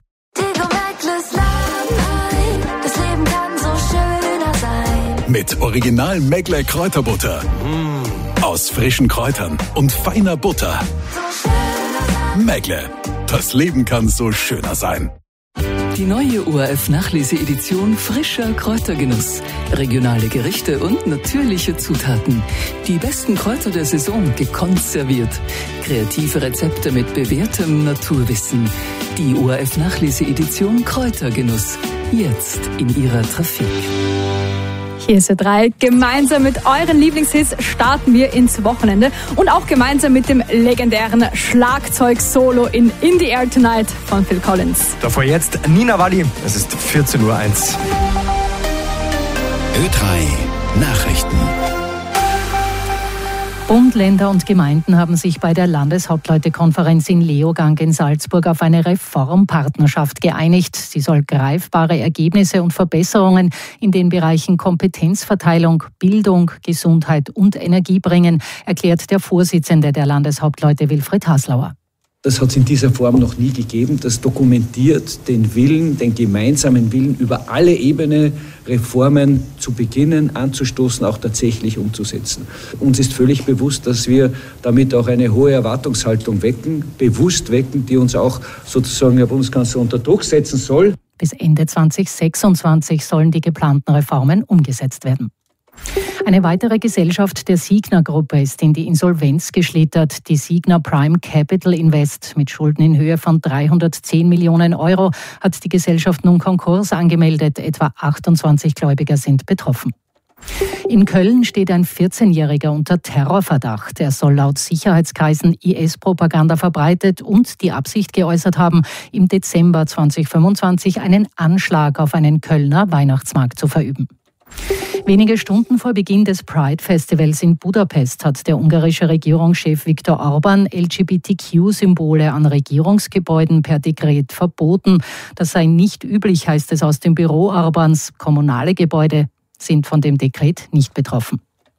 Das Leben kann so schöner sein. Mit Original Megle Kräuterbutter. Mmh. Aus frischen Kräutern und feiner Butter. Megle. Das Leben kann so schöner sein. Die neue O R F-Nachlese-Edition Frischer Kräutergenuss. Regionale Gerichte und natürliche Zutaten. Die besten Kräuter der Saison gekonnt serviert. Kreative Rezepte mit bewährtem Naturwissen. Die O R F-Nachlese-Edition Kräutergenuss. Jetzt in ihrer Trafik. Hier ist Ö drei. Gemeinsam mit euren Lieblingshits starten wir ins Wochenende und auch gemeinsam mit dem legendären Schlagzeug-Solo in In the Air Tonight von Phil Collins. Davor jetzt Nina Walli. Es ist vierzehn Uhr eins. Ö drei Nachrichten. Bund, Länder und Gemeinden haben sich bei der Landeshauptleutekonferenz in Leogang in Salzburg auf eine Reformpartnerschaft geeinigt. Sie soll greifbare Ergebnisse und Verbesserungen in den Bereichen Kompetenzverteilung, Bildung, Gesundheit und Energie bringen, erklärt der Vorsitzende der Landeshauptleute Wilfried Haslauer. Das hat es in dieser Form noch nie gegeben. Das dokumentiert den Willen, den gemeinsamen Willen, über alle Ebenen Reformen zu beginnen, anzustoßen, auch tatsächlich umzusetzen. Uns ist völlig bewusst, dass wir damit auch eine hohe Erwartungshaltung wecken, bewusst wecken, die uns auch sozusagen Herr Bundeskanzler unter Druck setzen soll. Bis Ende zweitausendsechsundzwanzig sollen die geplanten Reformen umgesetzt werden. Eine weitere Gesellschaft der Signa-Gruppe ist in die Insolvenz geschlittert. Die Signa Prime Capital Invest mit Schulden in Höhe von dreihundertzehn Millionen Euro hat die Gesellschaft nun Konkurs angemeldet. Etwa achtundzwanzig Gläubiger sind betroffen. In Köln steht ein vierzehnjähriger unter Terrorverdacht. Er soll laut Sicherheitskreisen I S-Propaganda verbreitet und die Absicht geäußert haben, im Dezember zweitausendfünfundzwanzig einen Anschlag auf einen Kölner Weihnachtsmarkt zu verüben. Wenige Stunden vor Beginn des Pride-Festivals in Budapest hat der ungarische Regierungschef Viktor Orban L G B T Q-Symbole an Regierungsgebäuden per Dekret verboten. Das sei nicht üblich, heißt es aus dem Büro Orbans. Kommunale Gebäude sind von dem Dekret nicht betroffen.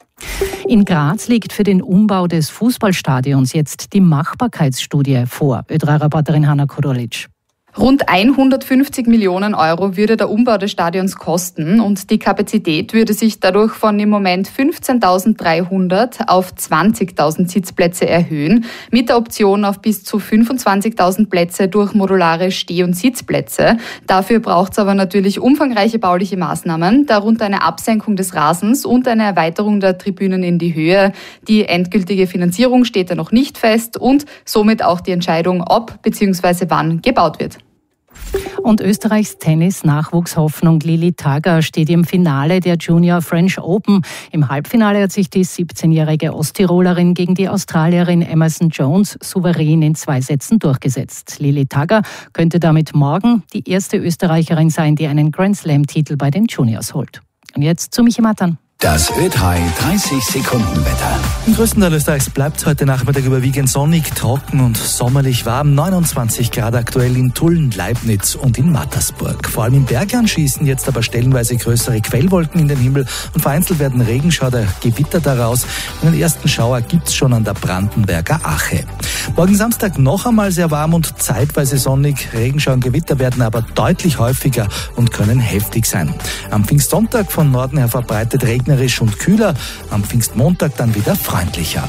In Graz liegt für den Umbau des Fußballstadions jetzt die Machbarkeitsstudie vor. Ö drei-Reporterin Hanna Kodolic. Rund hundertfünfzig Millionen Euro würde der Umbau des Stadions kosten und die Kapazität würde sich dadurch von im Moment fünfzehntausenddreihundert auf zwanzigtausend Sitzplätze erhöhen, mit der Option auf bis zu fünfundzwanzigtausend Plätze durch modulare Steh- und Sitzplätze. Dafür braucht es aber natürlich umfangreiche bauliche Maßnahmen, darunter eine Absenkung des Rasens und eine Erweiterung der Tribünen in die Höhe. Die endgültige Finanzierung steht da noch nicht fest und somit auch die Entscheidung, ob bzw. wann gebaut wird. Und Österreichs Tennis-Nachwuchshoffnung Lili Tagger steht im Finale der Junior French Open. Im Halbfinale hat sich die siebzehnjährige Osttirolerin gegen die Australierin Emerson Jones souverän in zwei Sätzen durchgesetzt. Lili Tagger könnte damit morgen die erste Österreicherin sein, die einen Grand-Slam-Titel bei den Juniors holt. Und jetzt zu Michi Matan. Das Ö drei dreißig Sekunden Wetter. Im größten Teil Österreichs bleibt es heute Nachmittag überwiegend sonnig, trocken und sommerlich warm. neunundzwanzig Grad aktuell in Tulln, Leibniz und in Mattersburg. Vor allem im Bergland schießen jetzt aber stellenweise größere Quellwolken in den Himmel und vereinzelt werden Regenschauer, Gewitter daraus. Einen ersten Schauer gibt's schon an der Brandenberger Ache. Morgen Samstag noch einmal sehr warm und zeitweise sonnig. Regenschauer und Gewitter werden aber deutlich häufiger und können heftig sein. Am Pfingstsonntag von Norden her verbreitet regnerisch und kühler, am Pfingstmontag dann wieder freundlicher.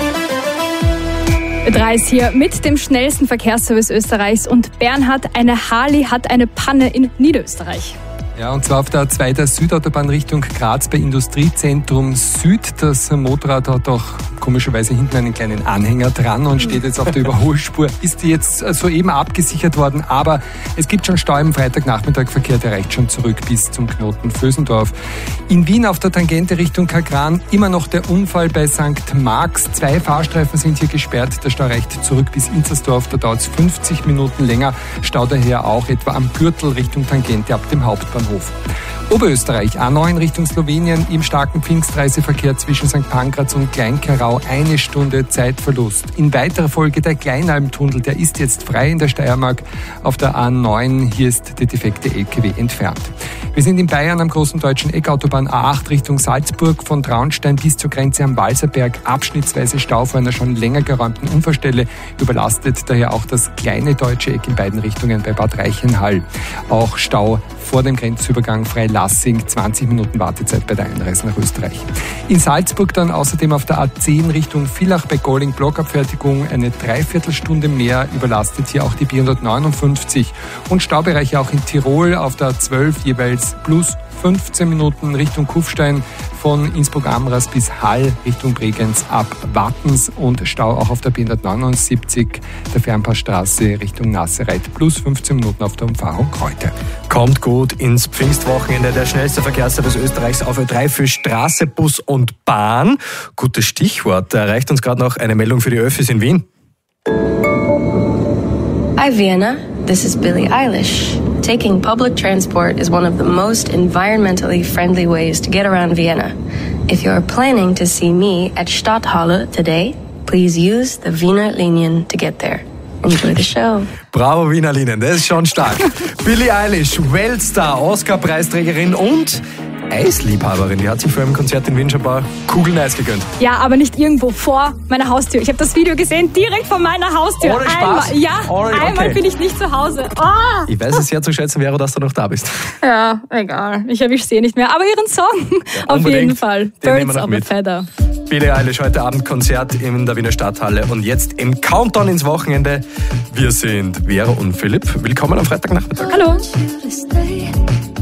Ö drei ist hier mit dem schnellsten Verkehrsservice Österreichs und Bernhard, eine Harley hat eine Panne in Niederösterreich. Ja, und zwar auf der A zwei der Südautobahn Richtung Graz bei Industriezentrum Süd. Das Motorrad hat auch komischerweise hinten einen kleinen Anhänger dran und steht jetzt auf der Überholspur. Ist jetzt soeben abgesichert worden, aber es gibt schon Stau im Freitagnachmittag. Verkehr, der reicht schon zurück bis zum Knoten Vösendorf. In Wien auf der Tangente Richtung Kagran immer noch der Unfall bei Sankt Marx. Zwei Fahrstreifen sind hier gesperrt. Der Stau reicht zurück bis Inzersdorf. Da dauert es fünfzig Minuten länger. Stau daher auch etwa am Gürtel Richtung Tangente ab dem Hauptbahnhof. Oberösterreich, A neun Richtung Slowenien, im starken Pfingstreiseverkehr zwischen Sankt Pankraz und Kleinkarau eine Stunde Zeitverlust. In weiterer Folge der Kleinalmtunnel, der ist jetzt frei in der Steiermark auf der A neun. Hier ist der defekte L K W entfernt. Wir sind in Bayern am großen deutschen Eckautobahn A acht Richtung Salzburg von Traunstein bis zur Grenze am Walserberg. Abschnittsweise Stau vor einer schon länger geräumten Unfallstelle. Überlastet daher auch das kleine deutsche Eck in beiden Richtungen bei Bad Reichenhall. Auch Stau vor dem Grenzübergang Freilassing, zwanzig Minuten Wartezeit bei der Einreise nach Österreich. In Salzburg dann außerdem auf der A zehn Richtung Villach bei Golling Blockabfertigung eine Dreiviertelstunde mehr, überlastet hier auch die B hundertneunundfünfzig. Und Staubereiche auch in Tirol auf der A zwölf jeweils plus fünfzehn Minuten Richtung Kufstein von Innsbruck-Amras bis Hall Richtung Bregenz ab Wattens und Stau auch auf der B hundertneunundsiebzig der Fernpassstraße Richtung Nassereit plus fünfzehn Minuten auf der Umfahrung Kreute. Kommt gut ins Pfingstwochenende, der schnellste Verkehrsservice Österreichs auf Ö drei für Straße, Bus und Bahn. Gutes Stichwort, da erreicht uns gerade noch eine Meldung für die Öffis in Wien. Hi Vienna, this is Billie Eilish. Taking public transport is one of the most environmentally friendly ways to get around Vienna. If you're planning to see me at Stadthalle today, please use the Wiener Linien to get there. Enjoy the show. Bravo Wiener Linien, das ist schon stark. Billie Eilish, Weltstar, Oscar-Preisträgerin und Eisliebhaberin. Die hat sich vor einem Konzert in Wien schon ein paar Kugeln Eis gegönnt. Ja, aber nicht irgendwo vor meiner Haustür. Ich habe das Video gesehen, direkt vor meiner Haustür. Ohne Spaß? Einmal, ja, Ohne, okay. einmal bin ich nicht zu Hause. Oh. Ich weiß es sehr zu schätzen, Vero, dass du noch da bist. Ja, egal. Ich erwische sie eh nicht mehr. Aber ihren Song Ja, auf unbedingt. jeden Fall. Den nehmen wir Birds noch of a mit. Feather. Billie Eilish heute Abend Konzert in der Wiener Stadthalle und jetzt im Countdown ins Wochenende. Wir sind Vera und Philipp. Willkommen am Freitagnachmittag. Hallo. Stay.